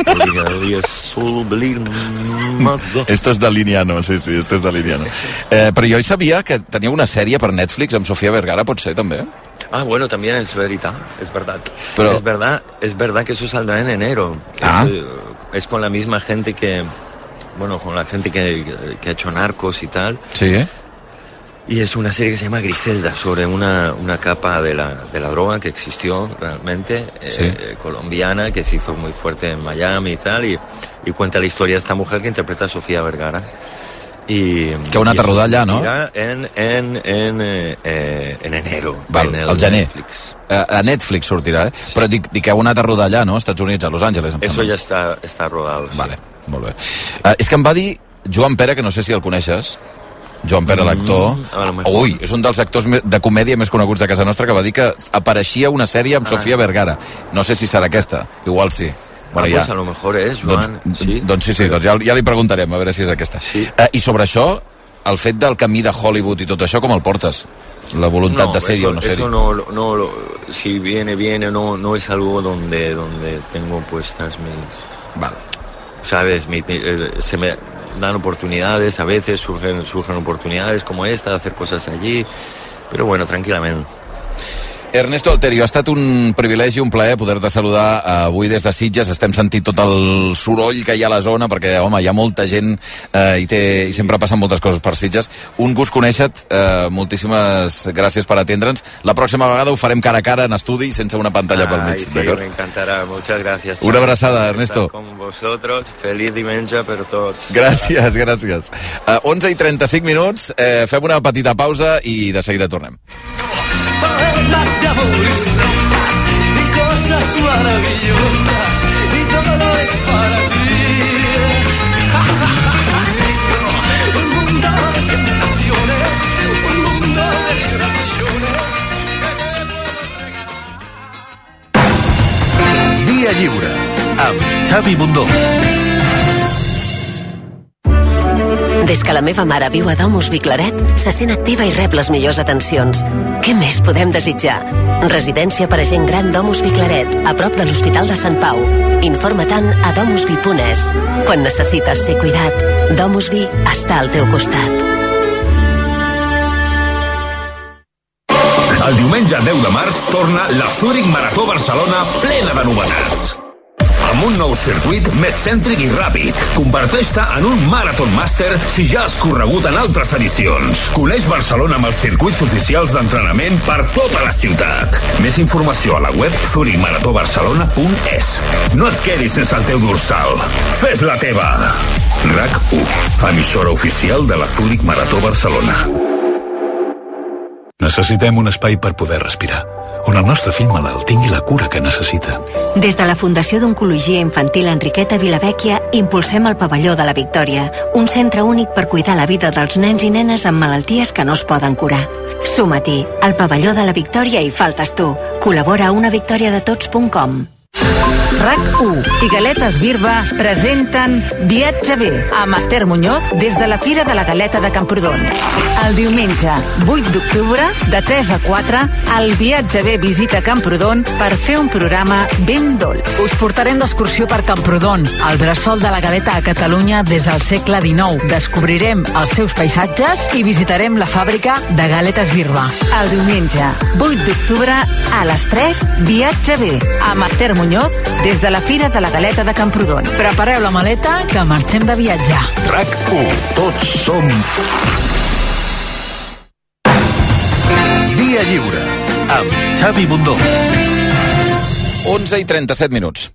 Sublimado. Esto es de Liniano, sí, esto es de Liniano. Però jo sabia que tenia una sèrie per Netflix amb Sofía Vergara, pot ser, també? Ah, bueno, también es verdad. Pero... Es verdad que eso saldrá en enero. Es con la misma gente que... Bueno, con la gente que ha hecho Narcos y tal. Sí, Y es una serie que se llama Griselda, sobre una capa de la droga que existió realmente, colombiana, que se hizo muy fuerte en Miami y tal, y cuenta la historia de esta mujer que interpreta a Sofía Vergara. Que heu anat a rodar allà, no? En enero. Val, al gener. Netflix. A Netflix sortirà, eh? Però dic que heu anat a rodar allà, no? Als Estats Units, a Los Angeles. Eso ya está rodado. Vale, molt bé. És que em va dir Joan Pera, que no sé si el coneixes, Joan Pera, l'actor. Ui, és un dels actors de comèdia més coneguts de casa nostra, que va dir que apareixia una sèrie amb Sofía Vergara. No sé si serà aquesta, igual sí. Bueno, pues a lo mejor és, Joan. Doncs sí, doncs ja li preguntarem, a veure si és aquesta. Sí. I sobre això, el fet del camí de Hollywood i tot això, com el portes? La voluntat de sèrie o no sèrie? No, si viene, no es algo donde tengo puestas mis... Vale. ¿Sabes? Se me dan oportunidades, a veces surgen oportunidades como esta, de hacer cosas allí, pero bueno, tranquilamente. Ernesto Alterio, ha estat un privilegi, un plaer poder-te saludar avui des de Sitges. Estem sentint tot el soroll que hi ha a la zona, perquè, home, hi ha molta gent i sempre passen moltes coses per Sitges. Un gust conèixer-te, moltíssimes gràcies per atendre'ns. La pròxima vegada ho farem cara a cara en estudi, sense una pantalla pel mig. Sí, me encantarà. Muchas gracias. Una abraçada, Ernesto. Con vosotros. Feliz diumenge per tots. Gràcies. 11:35 minuts, fem una petita pausa i de seguida tornem. Más de amor y rosas y cosas maravillosas y todo es para ti. Un mundo de sensaciones, un mundo de vibraciones que te puedo regalar. Via Lliure amb Xavi Bundó. Des que la meva mare viu a Domus Viclaret, se sent activa i rep les millors atencions. Què més podem desitjar? Residència per a gent gran Domus Viclaret, a prop de l'Hospital de Sant Pau. Informa-te'n a domusvi.es. Quan necessites ser cuidat, Domusvi està al teu costat. El diumenge 10 de març torna la Zurich Marató Barcelona plena de novetats. Amb un nou circuit més cèntric i ràpid. Converteix-te en un Marathon Master si ja has corregut en altres edicions. Coneix Barcelona amb els circuits oficials d'entrenament per tota la ciutat. Més informació a la web zurichmaratobarcelona.es. No et quedis sense el teu dorsal. Fes la teva. RAC1, emissora oficial de la Zurich Marató Barcelona. Necessitem un espai per poder respirar, on el nostre fill malalt tingui la cura que necessita. Des de la Fundació d'Oncologia Infantil Enriqueta Vilavecchia impulsem el Pavelló de la Victòria, un centre únic per cuidar la vida dels nens i nenes amb malalties que no es poden curar. Suma-t'hi, al Pavelló de la Victòria hi faltes tu. Col·labora a unavictoriadetots.com. RAC1 i Galetes Birba presenten Viatge bé amb Esther Muñoz des de la Fira de la Galeta de Camprodon. El diumenge 8 d'octubre de 3 a 4 el Viatge bé visita Camprodon per fer un programa ben dolç. Us portarem d'excursió per Camprodon, el bressol de la galeta a Catalunya des del segle XIX. Descobrirem els seus paisatges i visitarem la fàbrica de Galetes Birba. El diumenge 8 d'octubre a les 3 Viatge bé amb Esther Muñoz des de la Fira de la Galeta de Camprodon. Prepareu la maleta que marxem de viatge. RAC1, tots som Via Lliure amb Xavi Bundó. 11:37 minuts.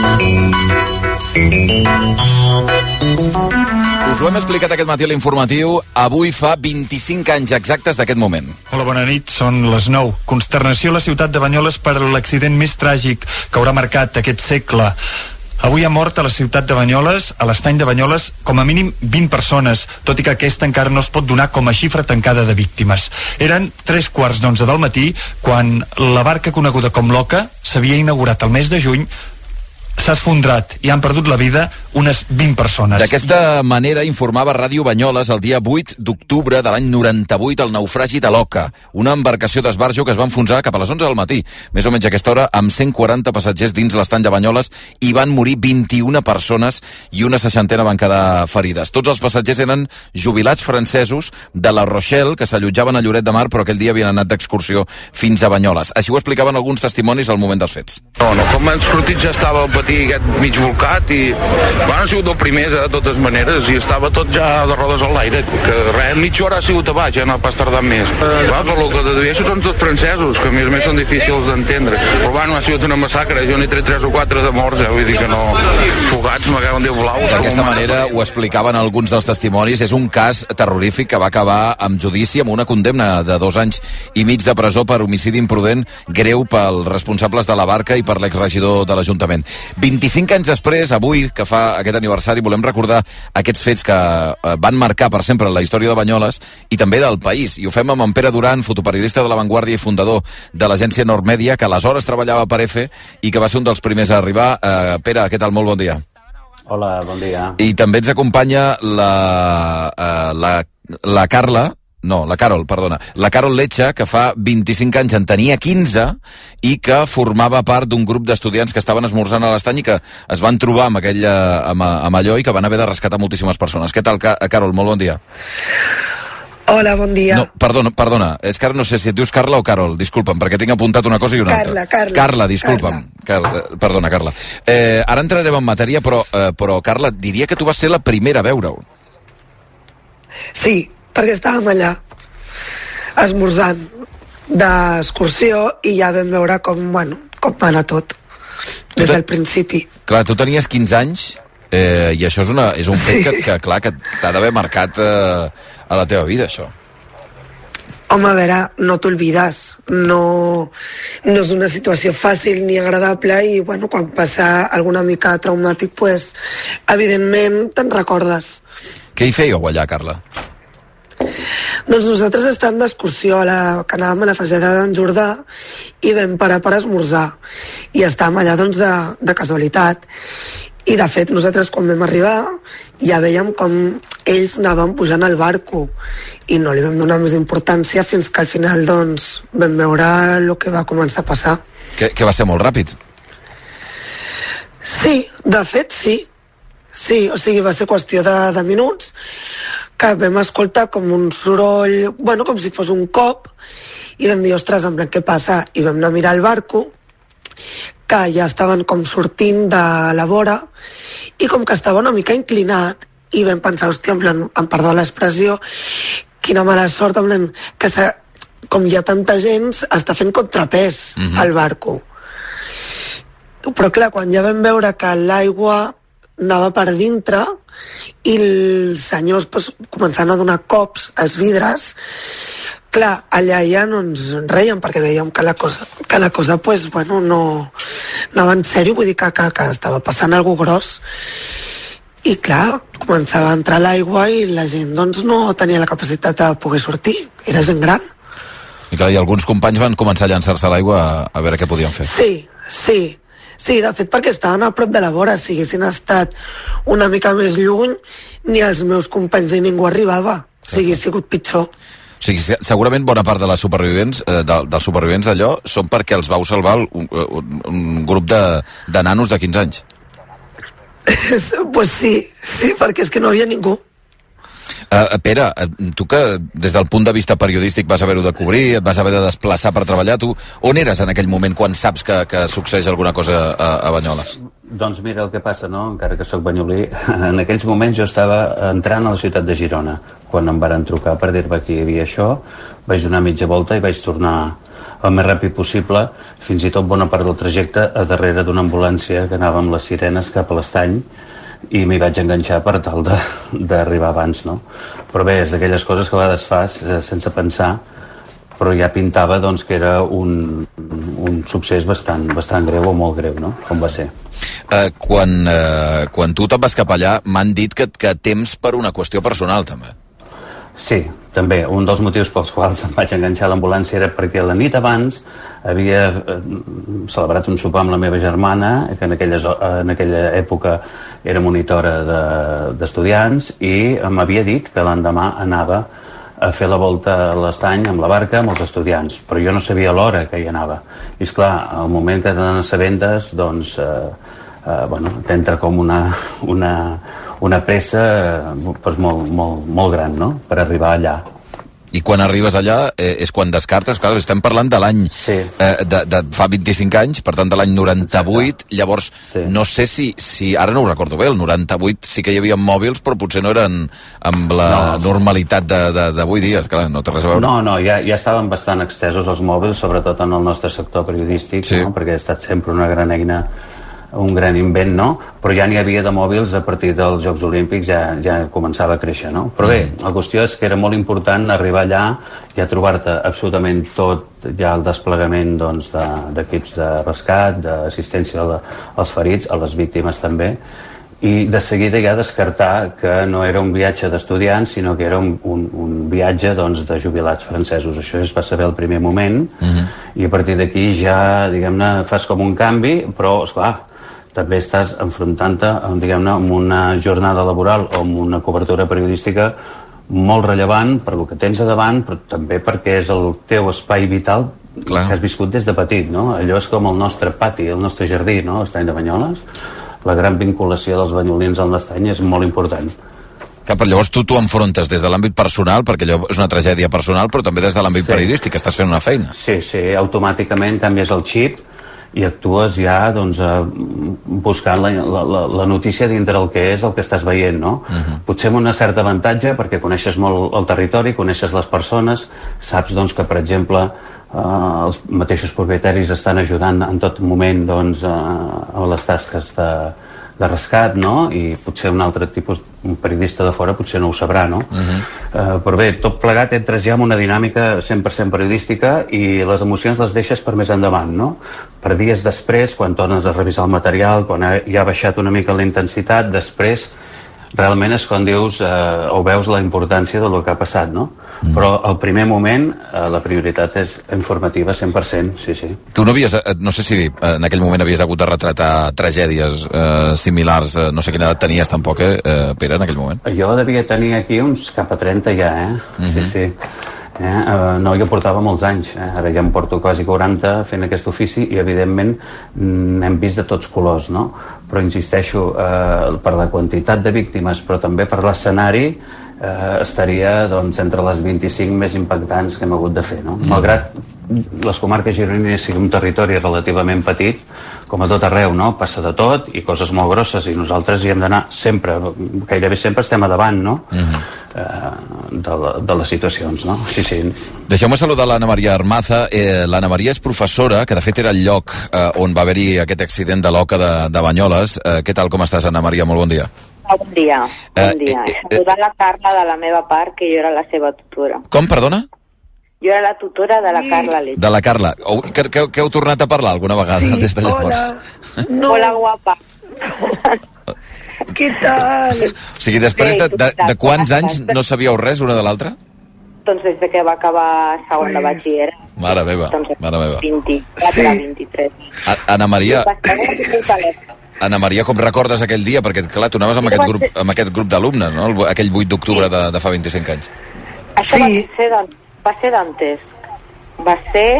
Us ho hem explicat aquest matí a l'informatiu. Avui fa 25 anys exactes d'aquest moment. Hola, bona nit. Són les 9. Consternació a la ciutat de Banyoles per l'accident més tràgic que haurà marcat aquest segle. Avui ha mort a la ciutat de Banyoles, a l'estany de Banyoles, com a mínim 20 persones, tot i que aquesta encara no es pot donar com a xifra tancada de víctimes. Eren 3:15 del matí quan la barca coneguda com l'Oca s'havia inaugurat el mes de juny, s'ha esfondrat i han perdut la vida unes 20 persones. D'aquesta manera informava Ràdio Banyoles el dia 8 d'octubre de l'any 98 el naufragi de l'Oca, una embarcació d'esbarjo que es va enfonsar cap a les 11 del matí, més o menys a aquesta hora, amb 140 passatgers dins l'estany de Banyoles, i van morir 21 persones i una 60 van quedar ferides. Tots els passatgers eren jubilats francesos de La Rochelle, que s'allotjaven a Lloret de Mar, però aquell dia havien anat d'excursió fins a Banyoles. Així ho explicaven alguns testimonis al moment dels fets. Com han sortit ja estava el matí aquest mig volcat i han sigut els primers de totes maneres i estava tot ja de rodes a l'aire, que res, mitja hora ha sigut a baix, ja no ha pas tardat més. Va, per lo que dedueixo són tots francesos, que a més són difícils d'entendre, però bueno, ha sigut una massacre, jo n'he tret 3 o 4 de morts, vull dir que no, fugats, me cago en Déu blau. D'aquesta manera ho explicaven alguns dels testimonis, és un cas terrorífic que va acabar amb judici, amb una condemna de 2 anys i mig de presó per homicidi imprudent greu pels responsables de la barca i per l'exregidor de l'Ajuntament. 25 anys després, avui, que fa aquest aniversari, volem recordar aquests fets que van marcar per sempre la història de Banyoles i també del país. I ho fem amb en Pere Duran, fotoperiodista de La Vanguardia i fundador de l'agència Nordmedia, que aleshores treballava per EFE i que va ser un dels primers a arribar. Pere, què tal? Molt bon dia. Hola, bon dia. I també ens acompanya la Carol Letxa, que fa 25 anys en tenia 15 i que formava part d'un grup d'estudiants que estaven esmorzant a l'estany i que es van trobar amb allò i que van haver de rescatar moltíssimes persones. Què tal, Carol? Molt bon dia. Hola, bon dia. No, perdona, és que ara no sé si et dius Carla o Carol, disculpa'm, perquè tinc apuntat una cosa i una altra. Carla, disculpa'm. Perdona, Carla. Ara entrarem en matèria, però Carla, diria que tu vas ser la primera a veure-ho. Sí, perquè estàvem allà, esmorzant d'excursió i ja vam veure com va anar tot, des del principi. Clar, tu tenies 15 anys i això és un fet que clar, que t'ha d'haver marcat a la teva vida, això. Home, a veure, no t'olvides, no és una situació fàcil ni agradable i, bueno, quan passa alguna mica traumàtic, pues, evidentment te'n recordes. Què hi fèieu allà, Carla? Doncs nosaltres estàvem d'excursió, que anàvem a la Fageda d'en Jordà i vam parar per esmorzar i estàvem allà, doncs, de casualitat. I, de fet, nosaltres quan vam arribar ja veiem com ells anaven pujant al barco i no li vam donar més importància fins que al final, doncs, vam veure el que va començar a passar. Que va ser molt ràpid. Sí, de fet, sí. Sí, o sigui, va ser qüestió de minuts que vam escoltar com un soroll, bueno, com si fos un cop, i vam dir, ostres, en plan, què passa? I vam anar a mirar el barco, que ja estaven com sortint de la vora i com que estava una mica inclinat i vam pensar, hòstia, en plan, em perdó l'expressió, quina mala sort, en plan, que com hi ha tanta gent està fent contrapès al barco. Però clar, quan ja vam veure que l'aigua anava per dintre i els senyors pues, començaven a donar cops als vidres, clar, allà ja no ens reiem perquè veiem que la cosa pues, bueno, no anava en sèrio, vull dir que estava passant alguna cosa gros i clar, començava a entrar l'aigua i la gent doncs no tenia la capacitat de poder sortir, era gent gran. I clar, i alguns companys van començar a llançar-se a l'aigua a veure què podien fer. Sí, de fet perquè estaven a prop de la vora, si haguessin estat una mica més lluny ni els meus companys ni ningú arribava, o sigui, ha sigut pitjor. O sigui, segurament bona part de les supervivents, dels supervivents d'allò són perquè els vau salvar un grup de nanos de 15 anys. Pues sí, perquè és que no hi havia ningú. Pere, tu que des del punt de vista periodístic vas haver-ho de cobrir, et vas haver de desplaçar per treballar, tu on eres en aquell moment quan saps que succeeix alguna cosa a Banyoles? Doncs mira el que passa, no? Encara que sóc banyolí, en aquells moments jo estava entrant a la ciutat de Girona, quan em varen trucar per dir-me que hi havia això, vaig donar mitja volta i vaig tornar el més ràpid possible, fins i tot bona part del trajecte a darrere d'una ambulància que anava amb les sirenes cap a l'estany i m'hi vaig enganxar per tal d'arribar abans, no? Però bé, és d'aquelles coses que a vegades fas sense pensar, però ja pintava doncs, que era un succés bastant greu o molt greu, no? Com va ser. Quan tu te'n vas cap allà, m'han dit que temps per una qüestió personal, també. Sí, també. Un dels motius pels quals em vaig enganxar a l'ambulància era perquè la nit abans havia celebrat un sopar amb la meva germana, que en aquella època era monitora d'estudiants, i m'havia dit que l'endemà anava a fer la volta a l'estany amb la barca amb els estudiants, però jo no sabia l'hora que hi anava. I esclar, al moment que te n'assabentes, doncs, t'entra com una pressa pues, molt gran, no?, per arribar allà. I quan arribes allà és quan descartes, clar, estem parlant de l'any de fa 25 anys, per tant de l'any 98, llavors no sé si ara no ho recordo bé, el 98 sí que hi havia mòbils, però potser no eren amb la normalitat d'avui dia, clar, no té res a veure. No, ja estaven bastant extesos els mòbils, sobretot en el nostre sector periodístic, no? Perquè ha estat sempre una gran eina, un gran invent, no? Però ja n'hi havia de mòbils a partir dels Jocs Olímpics, ja començava a créixer, no? Però bé, la qüestió és que era molt important arribar allà i a trobar-te absolutament tot, ja el desplegament d'equips de rescat, d'assistència als ferits, a les víctimes també, i de seguida ja descartar que no era un viatge d'estudiants, sinó que era un viatge de jubilats francesos. Això va ser el primer moment, i a partir d'aquí ja, diguem-ne, fas com un canvi, però, esclar, també estàs enfrontant-te, diguem-ne, amb una jornada laboral o amb una cobertura periodística molt rellevant per el que tens a davant, però també perquè és el teu espai vital que has viscut des de petit, no? Allò és com el nostre pati, el nostre jardí, no? L'Estany de Banyoles. La gran vinculació dels banyolins amb l'Estany és molt important. Clar, però llavors tu enfrontes des de l'àmbit personal, perquè allò és una tragèdia personal, però també des de l'àmbit periodístic, que estàs fent una feina. Sí, automàticament canvies el xip i actues ja buscant la notícia dintre el que és el que estàs veient, no? Potser amb una certa avantatge perquè coneixes molt el territori, coneixes les persones, saps que, per exemple, els mateixos propietaris estan ajudant en tot moment a les tasques de rescat, no? I potser un altre tipus, un periodista de fora potser no ho sabrà, no? Però bé, tot plegat entres ja en una dinàmica 100% periodística i les emocions les deixes per més endavant, no? Per dies després, quan tornes a revisar el material, quan ja ha baixat una mica la intensitat, després realment és quan dius o veus la importància del que ha passat, no? Però al primer moment la prioritat és informativa 100%, sí. Tu no sé si en aquell moment havies hagut de retratar tragèdies similars, no sé quina edat tenies tampoc, Pere, en aquell moment? Jo devia tenir aquí uns cap a 30 ja, sí. No, jo portava molts anys, ara ja em porto quasi 40 fent aquest ofici i evidentment n'hem vist de tots colors, no? Però insisteixo, per la quantitat de víctimes però també per l'escenari estaria entre les 25 més impactants que hem hagut de fer, no? Malgrat les comarques gironines sigui un territori relativament petit, com a tot arreu, no? Passa de tot i coses molt grosses i nosaltres hi hem d'anar sempre, gairebé sempre estem a davant, no? De les situacions, no? Sí. Deixeu-me saludar l'Anna Maria Armaza. L'Anna Maria és professora, que de fet era el lloc on va haver-hi aquest accident de l'Oca de Banyoles. Què tal, com estàs, Anna Maria? Molt bon dia. Bon dia. Saludar la Carla de la meva part, que jo era la seva tutora. Com, perdona? Jo era la tutora de la Carla Lech. De la Carla. Que heu tornat a parlar alguna vegada des de llavors? Hola, guapa. Què tal? O sigui, després de quants anys no sabíeu res una de l'altra? Doncs des que va acabar segon de batxiller. Mare meva, mare meva. 23. Anna Maria, com recordes aquell dia? Perquè, clar, tu anaves amb aquest grup d'alumnes, no? Aquell 8 d'octubre de fa 25 anys. Això va ser d'antes. Va ser...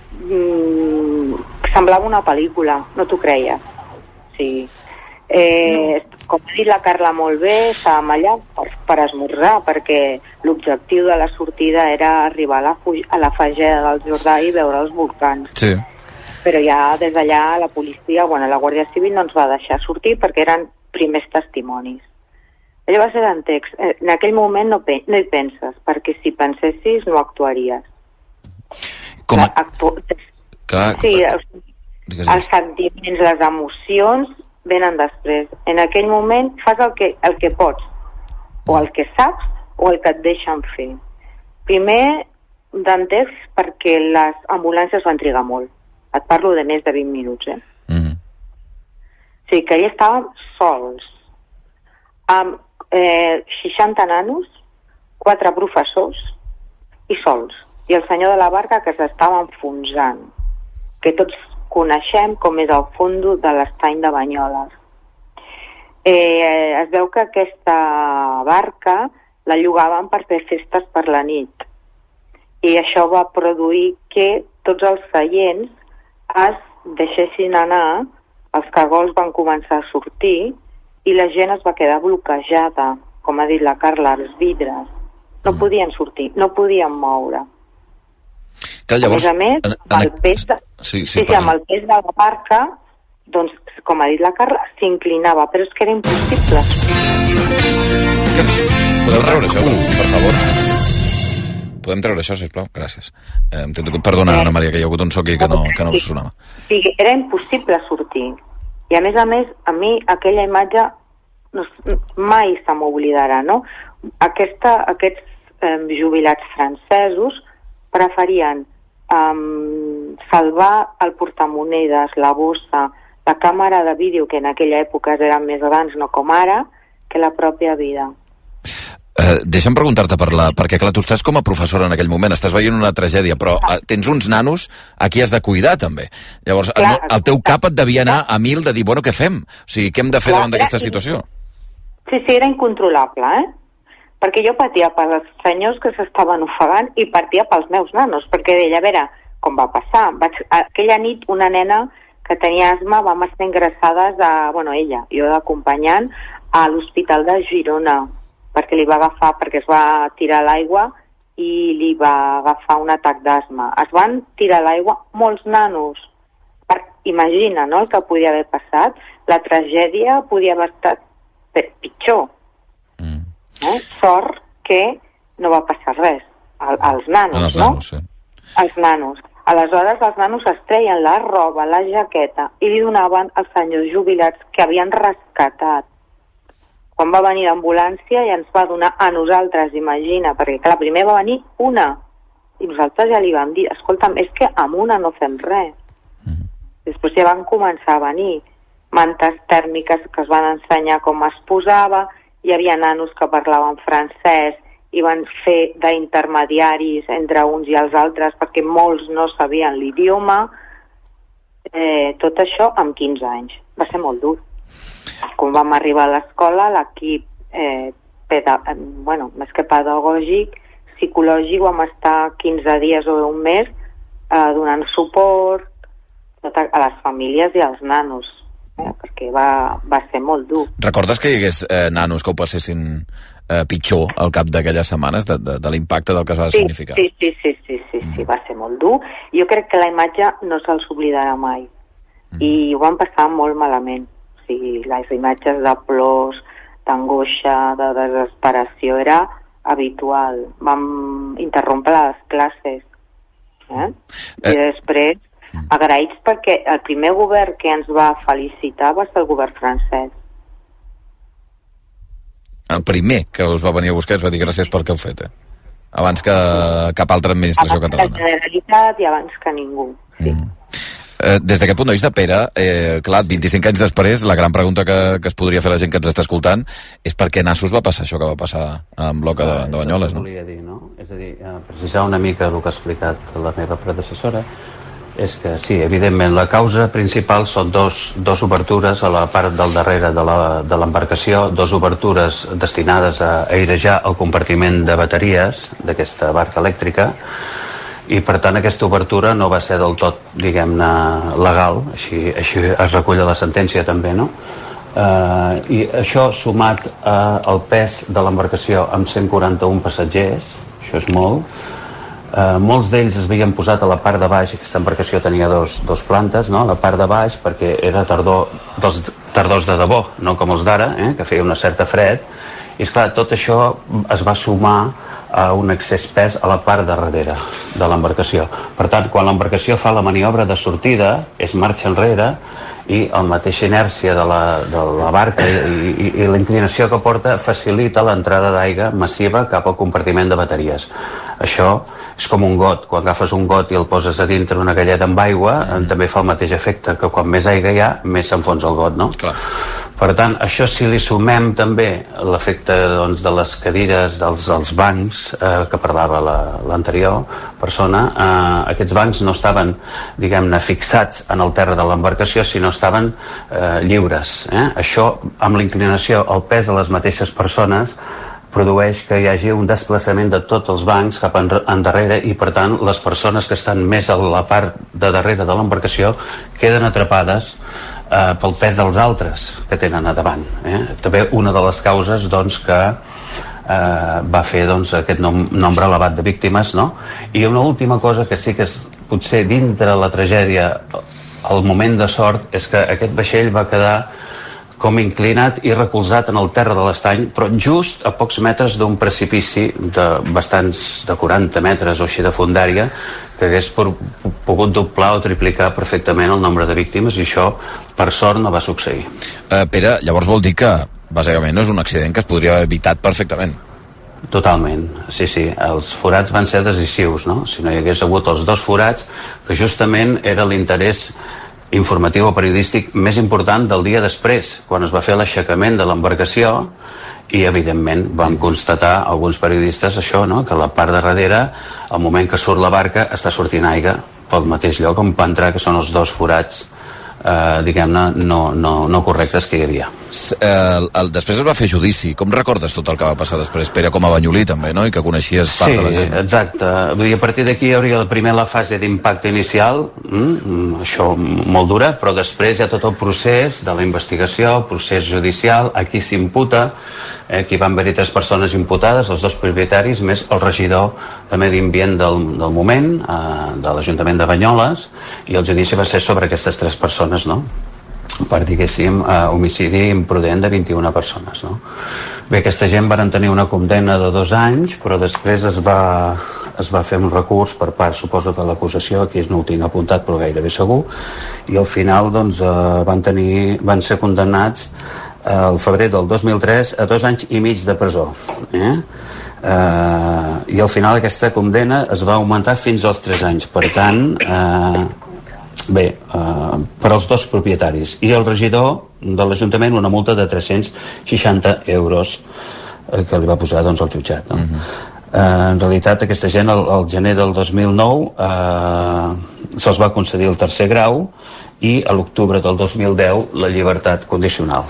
semblava una pel·lícula, no t'ho creies. Sí. Com ha dit la Carla molt bé, estàvem allà per esmorzar, perquè l'objectiu de la sortida era arribar a la fageda del Jordà i veure els volcans. Sí. Però ja des d'allà la policia, la Guàrdia Civil no ens va deixar sortir perquè eren primers testimonis. Allò va ser en text. En aquell moment no hi penses, perquè si pensessis no actuaries. Sí, els sentiments, les emocions venen després. En aquell moment fas el que pots, o el que saps, o el que et deixen fer. Primer, d'antex, perquè les ambulàncies van trigar molt. Et parlo de més de 20 minuts, O sigui, que allà estàvem sols, amb 60 nanos, 4 professors i sols. I el senyor de la barca que s'estava enfonsant, que tots coneixem com és el fondo de l'Estany de Banyoles. Es veu que aquesta barca la llogaven per fer festes per la nit i això va produir que tots els seients es deixessin anar, els cargols van començar a sortir i la gent es va quedar bloquejada, com ha dit la Carla, els vidres. no podien sortir, no podien moure. Que llavors, a més, amb el pes de la barca, doncs, com ha dit la Carla, s'inclinava, però és que era impossible. Podeu treure això, per favor? Podem treure això, sisplau? Gràcies. Perdona, Anna Maria, que hi ha hagut un so aquí que no sonava. Sí, era impossible sortir. I a més, a mi aquella imatge mai se m'oblidarà, no? Aquests jubilats francesos preferien salvar el portamonedes, la bossa, la càmera de vídeo, que en aquella època eren més grans, no com ara, que la pròpia vida. Deixa'm preguntar-te perquè, clar, tu estàs com a professora en aquell moment, estàs veient una tragèdia, però tens uns nanos a qui has de cuidar, també. Llavors, el teu cap et devia anar a mil de dir, bueno, què fem? O sigui, què hem de fer davant d'aquesta situació? Sí, era incontrolable, Perquè jo patia pels senyors que s'estaven ofegant i patia pels meus nanos, perquè deia, a veure, com va passar? Aquella nit una nena que tenia asma vam estar ingressades ella, jo d'acompanyant, a l'Hospital de Girona, perquè li va agafar, perquè es va tirar a l'aigua i li va agafar un atac d'asma. Es van tirar a l'aigua molts nanos. Imagina, no?, el que podia haver passat. La tragèdia podia haver estat pitjor. Sort que no va passar res. Els nanos, no? Sí. Els nanos. Aleshores, els nanos es treien la roba, la jaqueta, i li donaven als senyors jubilats que havien rescatat. Quan va venir l'ambulància ja ens va donar a nosaltres, imagina, perquè clar, primer va venir una, i nosaltres ja li vam dir, escolta'm, és que amb una no fem res. Després ja van començar a venir mantes tèrmiques que es van ensenyar com es posava, hi havia nanos que parlaven francès i van fer d'intermediaris entre uns i els altres perquè molts no sabien l'idioma. Tot això amb 15 anys. Va ser molt dur. Quan vam arribar a l'escola, l'equip més que pedagògic, psicològic, vam estar 15 dies o un mes donant suport a les famílies i als nanos, perquè va ser molt dur. Recordes que hi hagués nanos que ho passessin pitjor al cap d'aquelles setmanes de l'impacte del que es va significar? Sí, va ser molt dur. Jo crec que la imatge no se'ls oblidarà mai. I ho van passar molt malament. O sigui, les imatges de plors, d'angoixa, de desesperació, era habitual. Vam interrompre les classes. I després, agraïts perquè el primer govern que ens va felicitar va ser el govern francès. El primer que us va venir a buscar es va dir gràcies pel que heu fet, abans que cap altra administració catalana. Abans que la Generalitat i abans que ningú, sí. Des d'aquest punt de vista, Pere, clar, 25 anys després, la gran pregunta que es podria fer la gent que ens està escoltant és per què nassos va passar això que va passar amb l'Oca de Banyoles, no? Volia dir, no? És a dir, precisar una mica el que ha explicat la meva predecessora, és que sí, evidentment, la causa principal són dos obertures a la part del darrere de l'embarcació, dos obertures destinades a airejar el compartiment de bateries d'aquesta barca elèctrica, i per tant aquesta obertura no va ser del tot, diguem-ne, legal, així es recull a la sentència també, no? I això sumat al pes de l'embarcació amb 141 passatgers, això és molt. Molts d'ells es havien posat a la part de baix, aquesta embarcació tenia dos plantes, no? A la part de baix, perquè era tardors de debò, no com els d'ara, que feia una certa fred, i esclar, tot això es va sumar a un excés pes a la part de darrere de l'embarcació. Per tant, quan l'embarcació fa la maniobra de sortida, és marxa enrere, i la mateixa inèrcia de la barca i la inclinació que porta facilita l'entrada d'aigua massiva cap al compartiment de bateries. Això és com un got. Quan agafes un got i el poses a dintre una galleda amb aigua, també fa el mateix efecte, que quan més aigua hi ha, més s'enfonsa el got, no? Clar. Per tant, això si li sumem també l'efecte de les cadires, dels bancs que parlava l'anterior persona, aquests bancs no estaven, diguem-ne, fixats en el terra de l'embarcació, sinó estaven lliures. Això, amb l'inclinació, el pes de les mateixes persones, produeix que hi hagi un desplaçament de tots els bancs cap endarrere i, per tant, les persones que estan més a la part de darrere de l'embarcació queden atrapades pel pes dels altres que tenen a davant. També una de les causes, doncs, que va fer doncs, aquest nombre elevat de víctimes, no? I una última cosa que sí que és potser dintre la tragèdia el moment de sort és que aquest vaixell va quedar com inclinat i recolzat en el terra de l'estany, però just a pocs metres d'un precipici de 40 metres o així de fondària, que hagués pogut doblar o triplicar perfectament el nombre de víctimes, i això, per sort, no va succeir. Pere, llavors vol dir que, bàsicament, no és un accident que es podria haver evitat perfectament. Totalment, sí. Els forats van ser decisius, no? Si no hi hagués hagut els 2 forats, que justament era l'interès informatiu o periodístic més important del dia després, quan es va fer l'aixecament de l'embarcació, i evidentment vam constatar alguns periodistes això, no? Que a la part de darrere, al moment que surt la barca, està sortint aigua pel mateix lloc on va entrar, que són els 2 forats diguem-ne, no correctes que hi havia. Després es va fer judici. Com recordes tot el que va passar després, Pere, com a banyolí també, no? I que coneixies part de la gent. Sí, exacte. Vull dir, a partir d'aquí hi hauria primer la fase d'impacte inicial, això molt dura, però després hi ha tot el procés de la investigació, el procés judicial, aquí s'imputa, aquí van haver-hi 3 persones imputades, els 2 propietaris, més el regidor de Medi Ambient del moment, de l'Ajuntament de Banyoles, i el judici va ser sobre aquestes 3 persones, no? Per, diguéssim, homicidi imprudent de 21 persones, no? Bé, aquesta gent van tenir una condemna de 2 anys, però després es va fer un recurs per part, suposo, de l'acusació, aquí no ho tinc apuntat però gairebé segur, i al final doncs, van ser condemnats al febrer del 2003 a 2 anys i mig de presó. I al final aquesta condemna es va augmentar fins als 3 anys. Per tant, per als 2 propietaris. I el regidor de l'Ajuntament una multa de 360 euros que li va posar doncs, el jutjat. No? En realitat, aquesta gent, al gener del 2009, se'ls va concedir el 3è grau, i a l'octubre del 2010 la llibertat condicional.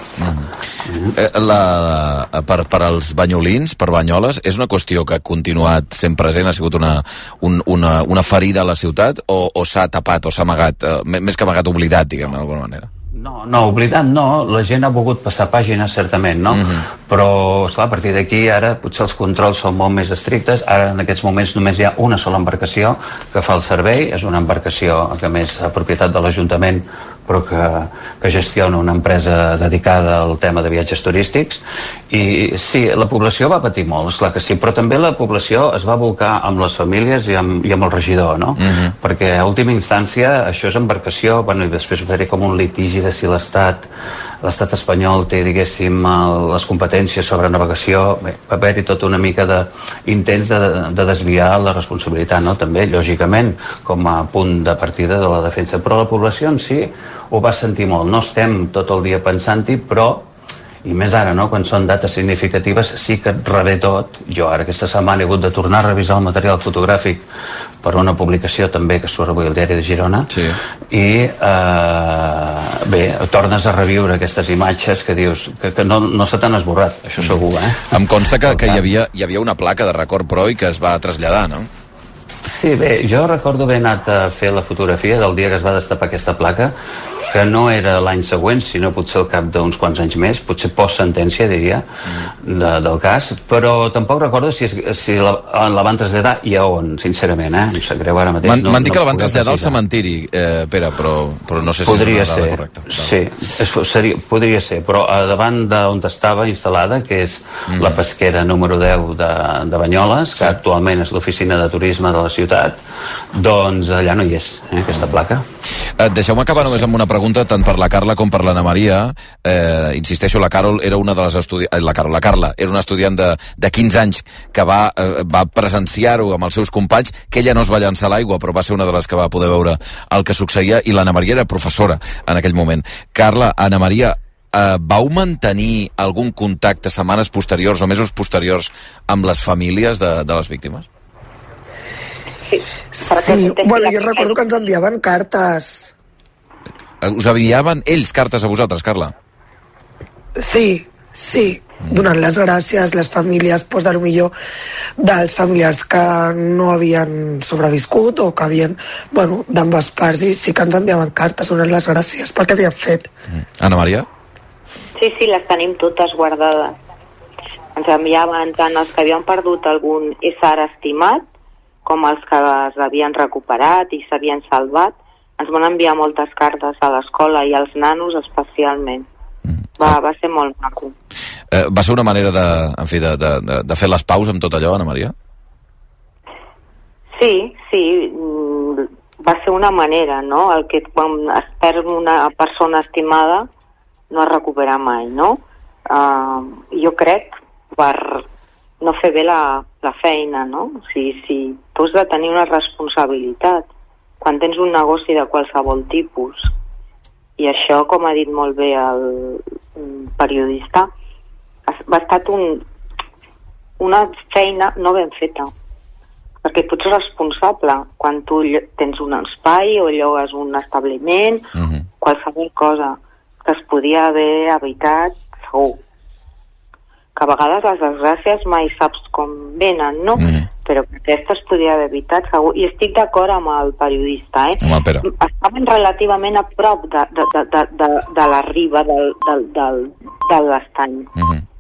Per als banyolins, per Banyoles, és una qüestió que ha continuat sent present, ha sigut una ferida a la ciutat, o s'ha tapat, o s'ha amagat, més que amagat, oblidat, diguem-ne, d'alguna manera? No, oblidat no, la gent ha volgut passar pàgines, certament, no? Però, esclar, a partir d'aquí, ara potser els controls són molt més estrictes, ara en aquests moments només hi ha una sola embarcació que fa el servei, és una embarcació que a més és propietat de l'Ajuntament, però que gestiona una empresa dedicada al tema de viatges turístics, i sí, la població va patir molt, esclar que sí, però també la població es va volcar amb les famílies i amb el regidor, no? Perquè a última instància això és embarcació, bueno, i després va haver com un litigi de si l'estat espanyol té, diguéssim, les competències sobre navegació. Bé, va haver-hi tota una mica d'intents de desviar la responsabilitat, no? També, lògicament, com a punt de partida de la defensa, però la població en si ho va sentir molt. No estem tot el dia pensant-hi, però, i més ara, no? Quan són dates significatives, sí que et revé tot. Jo ara aquesta setmana he hagut de tornar a revisar el material fotogràfic per una publicació també que surt avui al Diari de Girona, i bé, tornes a reviure aquestes imatges que dius que no se t'han esborrat, això segur, Em consta que hi havia una placa de record, però, i que es va traslladar, no? Sí, bé, jo recordo haver anat a fer la fotografia del dia que es va destapar aquesta placa, que no era l'any següent, sinó potser al cap d'uns quants anys més, potser post-sentència, diria, del cas, però tampoc recordo si la van traslladar i a on, sincerament, em sap greu ara mateix. M'han dit que la van traslladar al cementiri, Pere, però no sé si podria és una dada correcta. Sí, podria ser, però davant d'on estava instal·lada, que és la pesquera número 10 de Banyoles, que actualment és l'oficina de turisme de la ciutat, doncs allà no hi és, aquesta placa. Deixeu-me acabar només amb una pregunta tant per la Carla com per l'Anna Maria. Insisteixo, la Carol era una de les estudiants... La Carla era una estudiant de 15 anys que va presenciar-ho amb els seus companys, que ella no es va llançar a l'aigua, però va ser una de les que va poder veure el que succeïa, i l'Anna Maria era professora en aquell moment. Carla, Anna Maria, vau mantenir algun contacte setmanes posteriors o mesos posteriors amb les famílies de les víctimes? Sí, bueno, jo recordo que ens enviaven cartes. Us enviaven ells cartes a vosaltres, Carla? Sí, donant les gràcies, les famílies, doncs, de lo millor dels familiars que no havien sobreviscut o que havien, bueno, d'ambes parts, i sí que ens enviaven cartes donant les gràcies pel que havien fet. Anna Maria? Sí, les tenim totes guardades. Ens enviaven tant els que havien perdut algun ésser estimat com els que es havien recuperat i s'havien salvat. Ens van enviar moltes cartes a l'escola i als nanos especialment. Va ser molt maco. Va ser una manera de fer les paus amb tot allò, Anna Maria? Sí, va ser una manera, no? El que quan es perd una persona estimada no es recupera mai, no? Jo crec per no fer bé la feina, no? Si tu has de tenir una responsabilitat quan tens un negoci de qualsevol tipus, i això, com ha dit molt bé el periodista, ha estat una feina no ben feta, perquè tu ets responsable quan tu tens un espai o llogues un establiment, qualsevol cosa que es podia haver evitat, segur. Que a vegades les desgràcies mai saps com venen, no? Però que aquesta es podia haver evitat, segur. I estic d'acord amb el periodista, Estaven relativament a prop de la riba de l'estany.